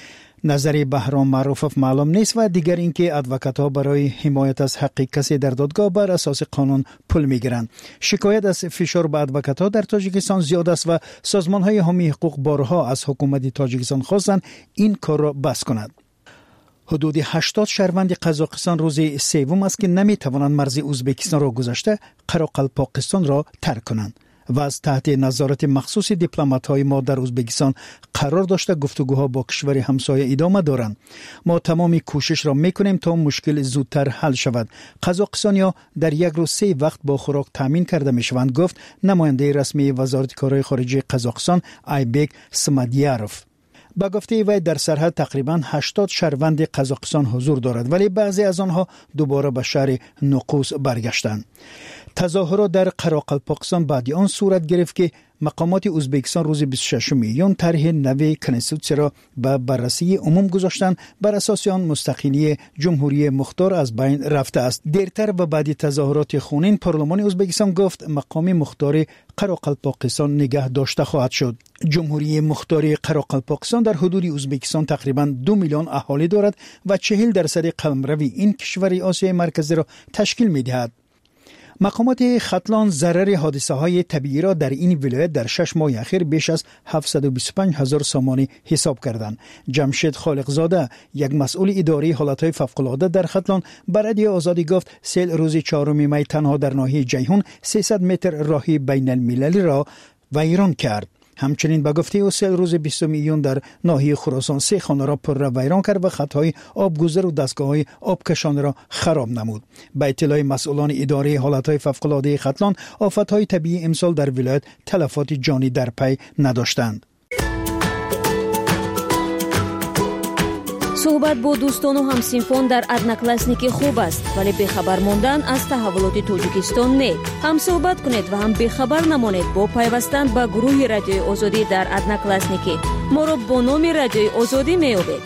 نظر بهرام معروفوف معلوم نیست و دیگر اینکه ادوکات‌ها برای حمایت از حق کسی در دادگاه بر اساس قانون پول میگیرند. شکایت از فشار به ادوکات‌ها در تاجیکستان زیاد است و سازمان‌های حامی حقوق بارها از حکومت تاجیکستان خواستند این کار را بس کند. حدود 80 شهروند قزاقستان روز سوم است که نمی‌توانند مرز ازبکستان را گذشته قراقلپاقستان را ترک کنند و از تحت نظارت مخصوص دیپلمات‌های ما در ازبکستان قرار داشته گفتگوها با کشور همسایه ادامه دارند. ما تمامی کوشش را میکنیم تا مشکل زودتر حل شود. قزاقستانی‌ها در یک روز 3 وقت با خوراک تامین کرده میشوند، گفت نماینده رسمی وزارت کارهای خارجه قزاقستان ایبک سمدیاروف. با گفته وی در سرحد تقریباً 80 شهروند قزاقستان حضور دارد ولی بعضی از آنها دوباره به شهر نوقوس برگشتند. تظاهرات در قراقلپاقستان بعد آن صورت گرفت که مقامات ازبکستان روز 26 میلیون طرح نو کنستیتوسی را به بررسی عموم گذاشتند. بر اساس آن مستقلی جمهوری مختار از بین رفته است. دیرتر و بعد تظاهرات خونین پارلمان ازبکستان گفت مقام مختار قراقلپاقستان نگه داشته خواهد شد. جمهوری مختار قراقلپاقستان در حدود ازبکستان تقریباً 2 میلیون اهالی دارد و 40% قلمروی این کشور آسیای مرکزی را تشکیل می‌دهد. مقامات ختلان ضرر حادثه های طبیعی را در این ولایت در 6 ماه اخیر بیش از 725,000 سامانی حساب کردند. جمشید خالقزاده، یک مسئول اداری حالتهای فوق‌العاده در ختلان، بر رادیو آزادی گفت سیل روز 4 می تنها در ناحیه جیهون 300 متر راهی بین المللی را ویران کرد. همچنین به گفته او سیل روز 20 ایون در ناحیه خراسان 3 خانه را پر را ویران کرد و خطهای آبگذر و دستگاه‌های آبکشان را خراب نمود. به اطلاع مسئولان اداره حالتهای فوق‌العاده ختلان، آفت‌های طبیعی امسال در ولایت تلفات جانی در پی نداشتند. صحبت با دوستان و همسینفون در ادناکلاسنیکی خوب است، ولی بخبر ماندن از تحولات تاجیکستان نه. هم صحبت کنید و هم بخبر نمانید با پیوستن به گروه رادیوی آزادی در ادناکلاسنیکی. ما را با نام رادیوی آزادی می‌یابید.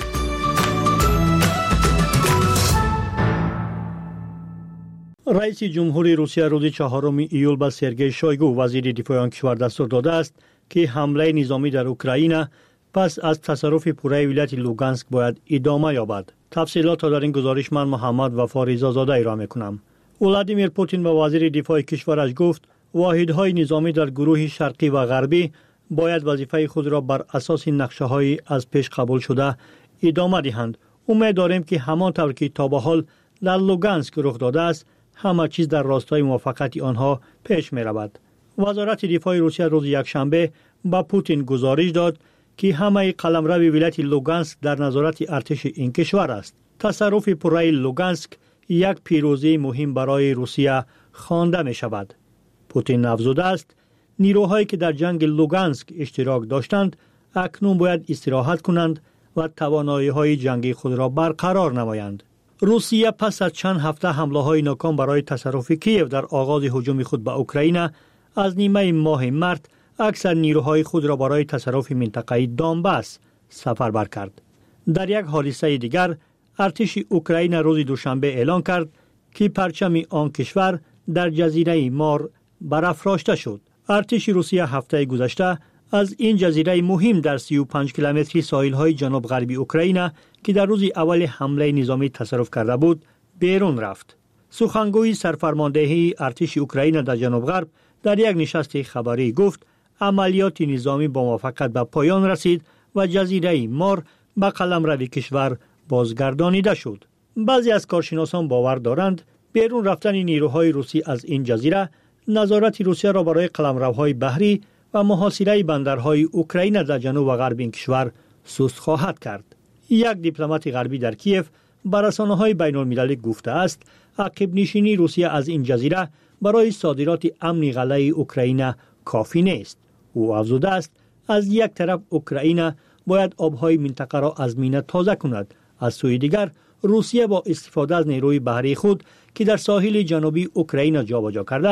رئیس جمهوری روسیه روز 4 ایول به سرگئی شویگو وزیر دفاع آن کشور دستور داده است که حمله نظامی در اوکراین پس از تصرف پوره ولایت لوگانسک باید ادامه یابد. تفصیلات را در این گزارش من محمد وفا رضازاده ارائه می‌کنم. ولادیمیر پوتین و وزیر دفاع کشورش گفت واحدهای نظامی در گروه شرقی و غربی باید وظیفه خود را بر اساس نقشه‌های از پیش قبول شده ادامه دهند. امید داریم که همانطور که تا به حال در لوگانسک رخ داده است همه چیز در راستای موفقیت آنها پیش می‌رود. وزارت دفاع روسیه روز یکشنبه به پوتین گزارش داد که همه قلمرو ولایت لوگانسک در نظارت ارتش این کشور است. تصرف پوره لوگانسک یک پیروزی مهم برای روسیه خوانده می شود. پوتین افزوده است نیروهایی که در جنگ لوگانسک اشتراک داشتند اکنون باید استراحت کنند و توانایی‌های جنگی خود را برقرار نمایند. روسیه پس از چند هفته حمله‌های ناکام برای تصرف کیف در آغاز هجوم خود به اوکراین از نیمه ماه مارس اکثر نیروهای خود را برای تصرف منطقه دونباس سفربر کرد. در یک حادثه دیگر ارتش اوکراین روز دوشنبه اعلام کرد که پرچم آن کشور در جزیره مار برافراشته شد. ارتش روسیه هفته گذشته از این جزیره مهم در 35 کیلومتری ساحل‌های جنوب غربی اوکراین که در روز اول حمله نظامی تصرف کرده بود بیرون رفت. سخنگوی سرفرماندهی ارتش اوکراین در جنوب غرب در یک نشست خبری گفت عملیات نظامی با موفقیت به پایان رسید و جزیره مار به قلمرو کشور بازگردانیده شد. بعضی از کارشناسان باور دارند بیرون رفتن نیروهای روسی از این جزیره نظارت روسیه را برای قلمروهای بحری و محاصره بندرهای اوکراین در جنوب و غرب این کشور سست خواهد کرد. یک دیپلمات غربی در کیف به رسانه‌های بین‌المللی گفته است عقب نشینی روسیه از این جزیره برای صادرات امنی غله اوکراین کافی نیست. او افزوده است از یک طرف اوکراین باید آبهای منطقه را از مینه تازه کند، از سوی دیگر روسیه با استفاده از نیروی بحری خود که در ساحل جنوبی اوکراین جابجا کرده است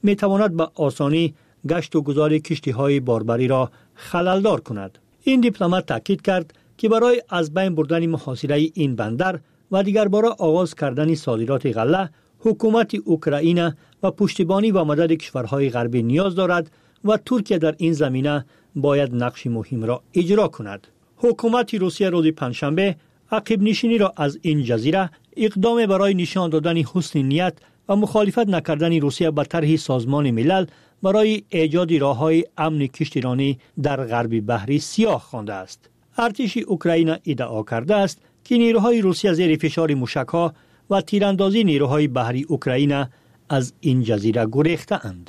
می تواند به آسانی گشت و گذار کشتی‌های باربری را خللدار کند. این دیپلمات تاکید کرد که برای از بین بردن محاصره این بندر و دیگر باره آغاز کردن صادرات غله، حکومت اوکراین و پشتیبانی و مدد کشورهای غربی نیاز دارد و ترکیه در این زمینه باید نقش مهم را اجرا کند. حکومت روسیه روز پنجشنبه عقب نشینی را از این جزیره اقدام برای نشان دادن حسن نیت و مخالفت نکردن روسیه به طرح سازمان ملل برای ایجاد راه‌های امن کشتیرانی در غرب بحر سیاه خوانده است. ارتش اوکراین ادعا کرده است که نیروهای روسیه زیر فشار موشک‌ها و تیراندازی نیروهای بحری اوکراین از این جزیره گریخته‌اند.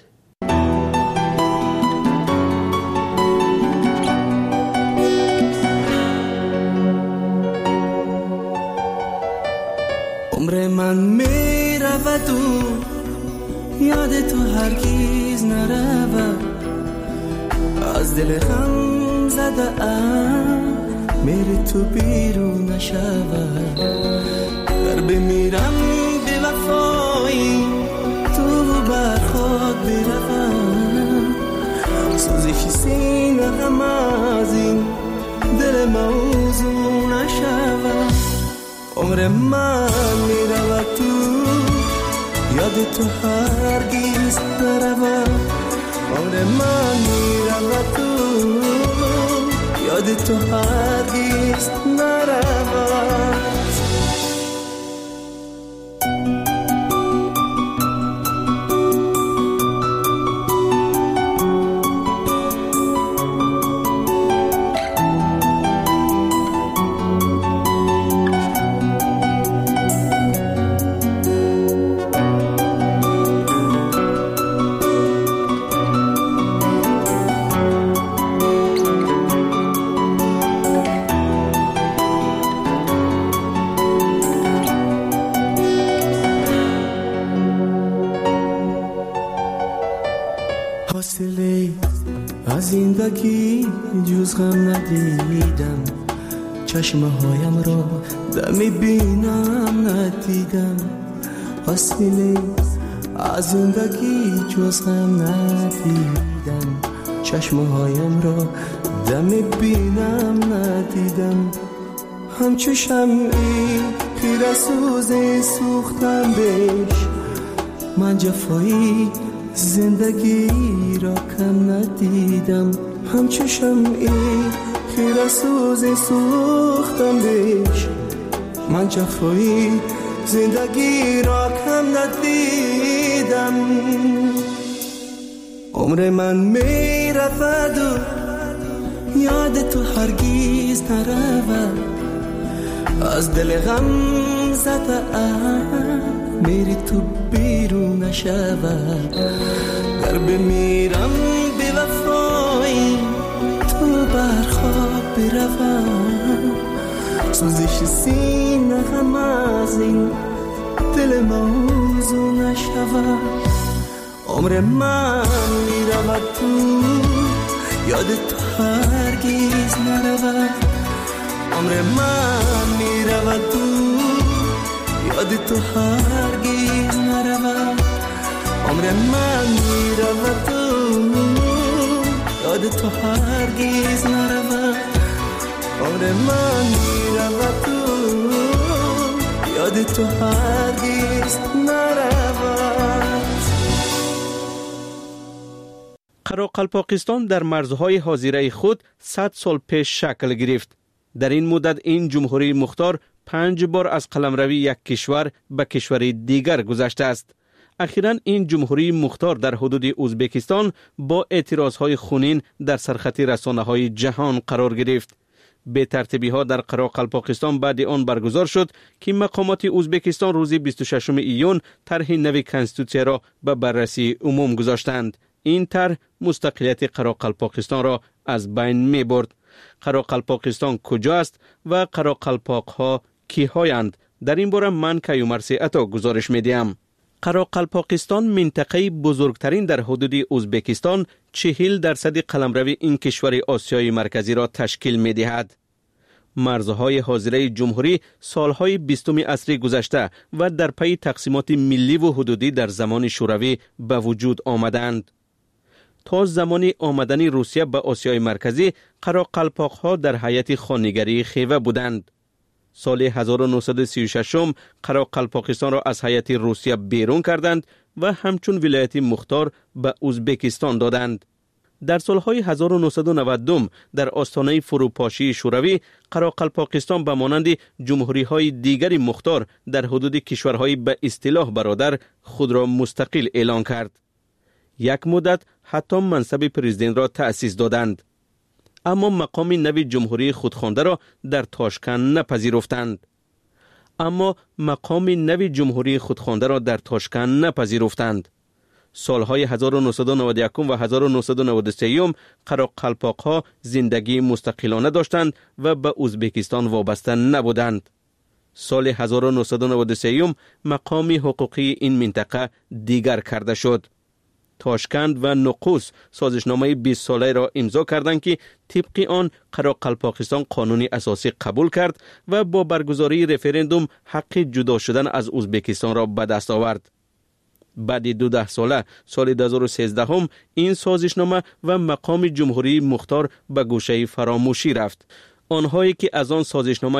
عمر من می رود و یاد تو هرگز نرود، از دل غم زده ام میری تو بیرون نشود. در بمیرم به وفایی تو بر خود بروم، سوزش سینه غم از این دل موضوع نشود. عمر من میرود تو یاد تو هرگز نرود. عمر من میرود تو یاد تو هرگز نرود. حاصله از زندگی جز غم ندیدم، چشمه هایم را دمی بینم ندیدم. حاصله از زندگی جز غم ندیدم، چشمه هایم را دمی بینم ندیدم. همچو شمعی خیره سوزی سوختم بهش، من جفایی زندگی را کم ندیدم. همچو شمعی خیره سوزی سوختم بهش، من جفایی زندگی را کم ندیدم. عمر من می رود و یاد تو هرگز نرود، از دل غم زده ام میری تو بیرون نشود. در بمیرم به وفایی تو بر خواب بروم، سوزش سینه غم از این دل موضوع نشود. عمر من میرود تو یاد تو هرگز نرود. عمر من میرود تو یاد تو هرگز نرود. عمر من میرود تو یاد تو هرگز نرود. عمر من میرود تو یاد تو هرگز نرود. قراقلپاقستان در مرزهای حاضره خود 100 سال پیش شکل گرفت. در این مدت این جمهوری مختار 5 بار از قلمروی یک کشور به کشور دیگر گذشته است. اخیراً این جمهوری مختار در حدود ازبکستان با اعتراضهای خونین در سرخط رسانه‌های جهان قرار گرفت. به ترتیبی ها در قراقلپاقستان بعد آن برگزار شد که مقامات ازبکستان روز 26 ایون طرح نوی کنستیتوسیه را به بررسی عموم گذاشتند. این طرح مستقلیت قراقلپاقستان را از بین می برد. قراقلپاقستان کجا است و قراقلپاق ها کی هایند؟ در این باره من کیومرثی عطا گزارش می دیم. قراقلپاقستان منطقه بزرگترین در حدود ازبکستان 40% قلمرو این کشور آسیای مرکزی را تشکیل می دهد. مرزهای حاضره جمهوری سالهای 20 عصر گذشته و در پی تقسیمات ملی و حدودی در زمان شوروی به وجود آمدند. تا زمان آمدن روسیه به آسیای مرکزی، قراقلپاق‌ها در هیئت خانگری خیوه بودند. سال 1936 قراقلپاقستان را از هیئت روسیه بیرون کردند و همچون ولایت مختار به ازبکستان دادند. در سالهای 1992 در آستانه فروپاشی شوروی، قراقلپاقستان به مانند جمهوری‌های دیگر مختار در حدود کشورهای به اصطلاح برادر خود را مستقل اعلان کرد. یک مدت حتی منصب پرزیدنت را تأسیس دادند. اما مقام نو جمهوری خودخوانده را در تاشکند نپذیرفتند. سالهای 1991 و 1993 قراقلپاق‌ها زندگی مستقلانه داشتند و به ازبکستان وابسته نبودند. سال 1993 مقام حقوقی این منطقه دیگر کرده شد. تاشکند و نقوس سازشنامه 20 ساله را امضا کردند که طبق آن قراقلپاقستان قانون اساسی قبول کرد و با برگزاری رفراندوم حق جدا شدن از ازبکستان را به دست آورد. بعد 12 ساله سال 2013 این سازشنامه و مقام جمهوری مختار به گوشه فراموشی رفت. آنهایی که از آن سازشنامه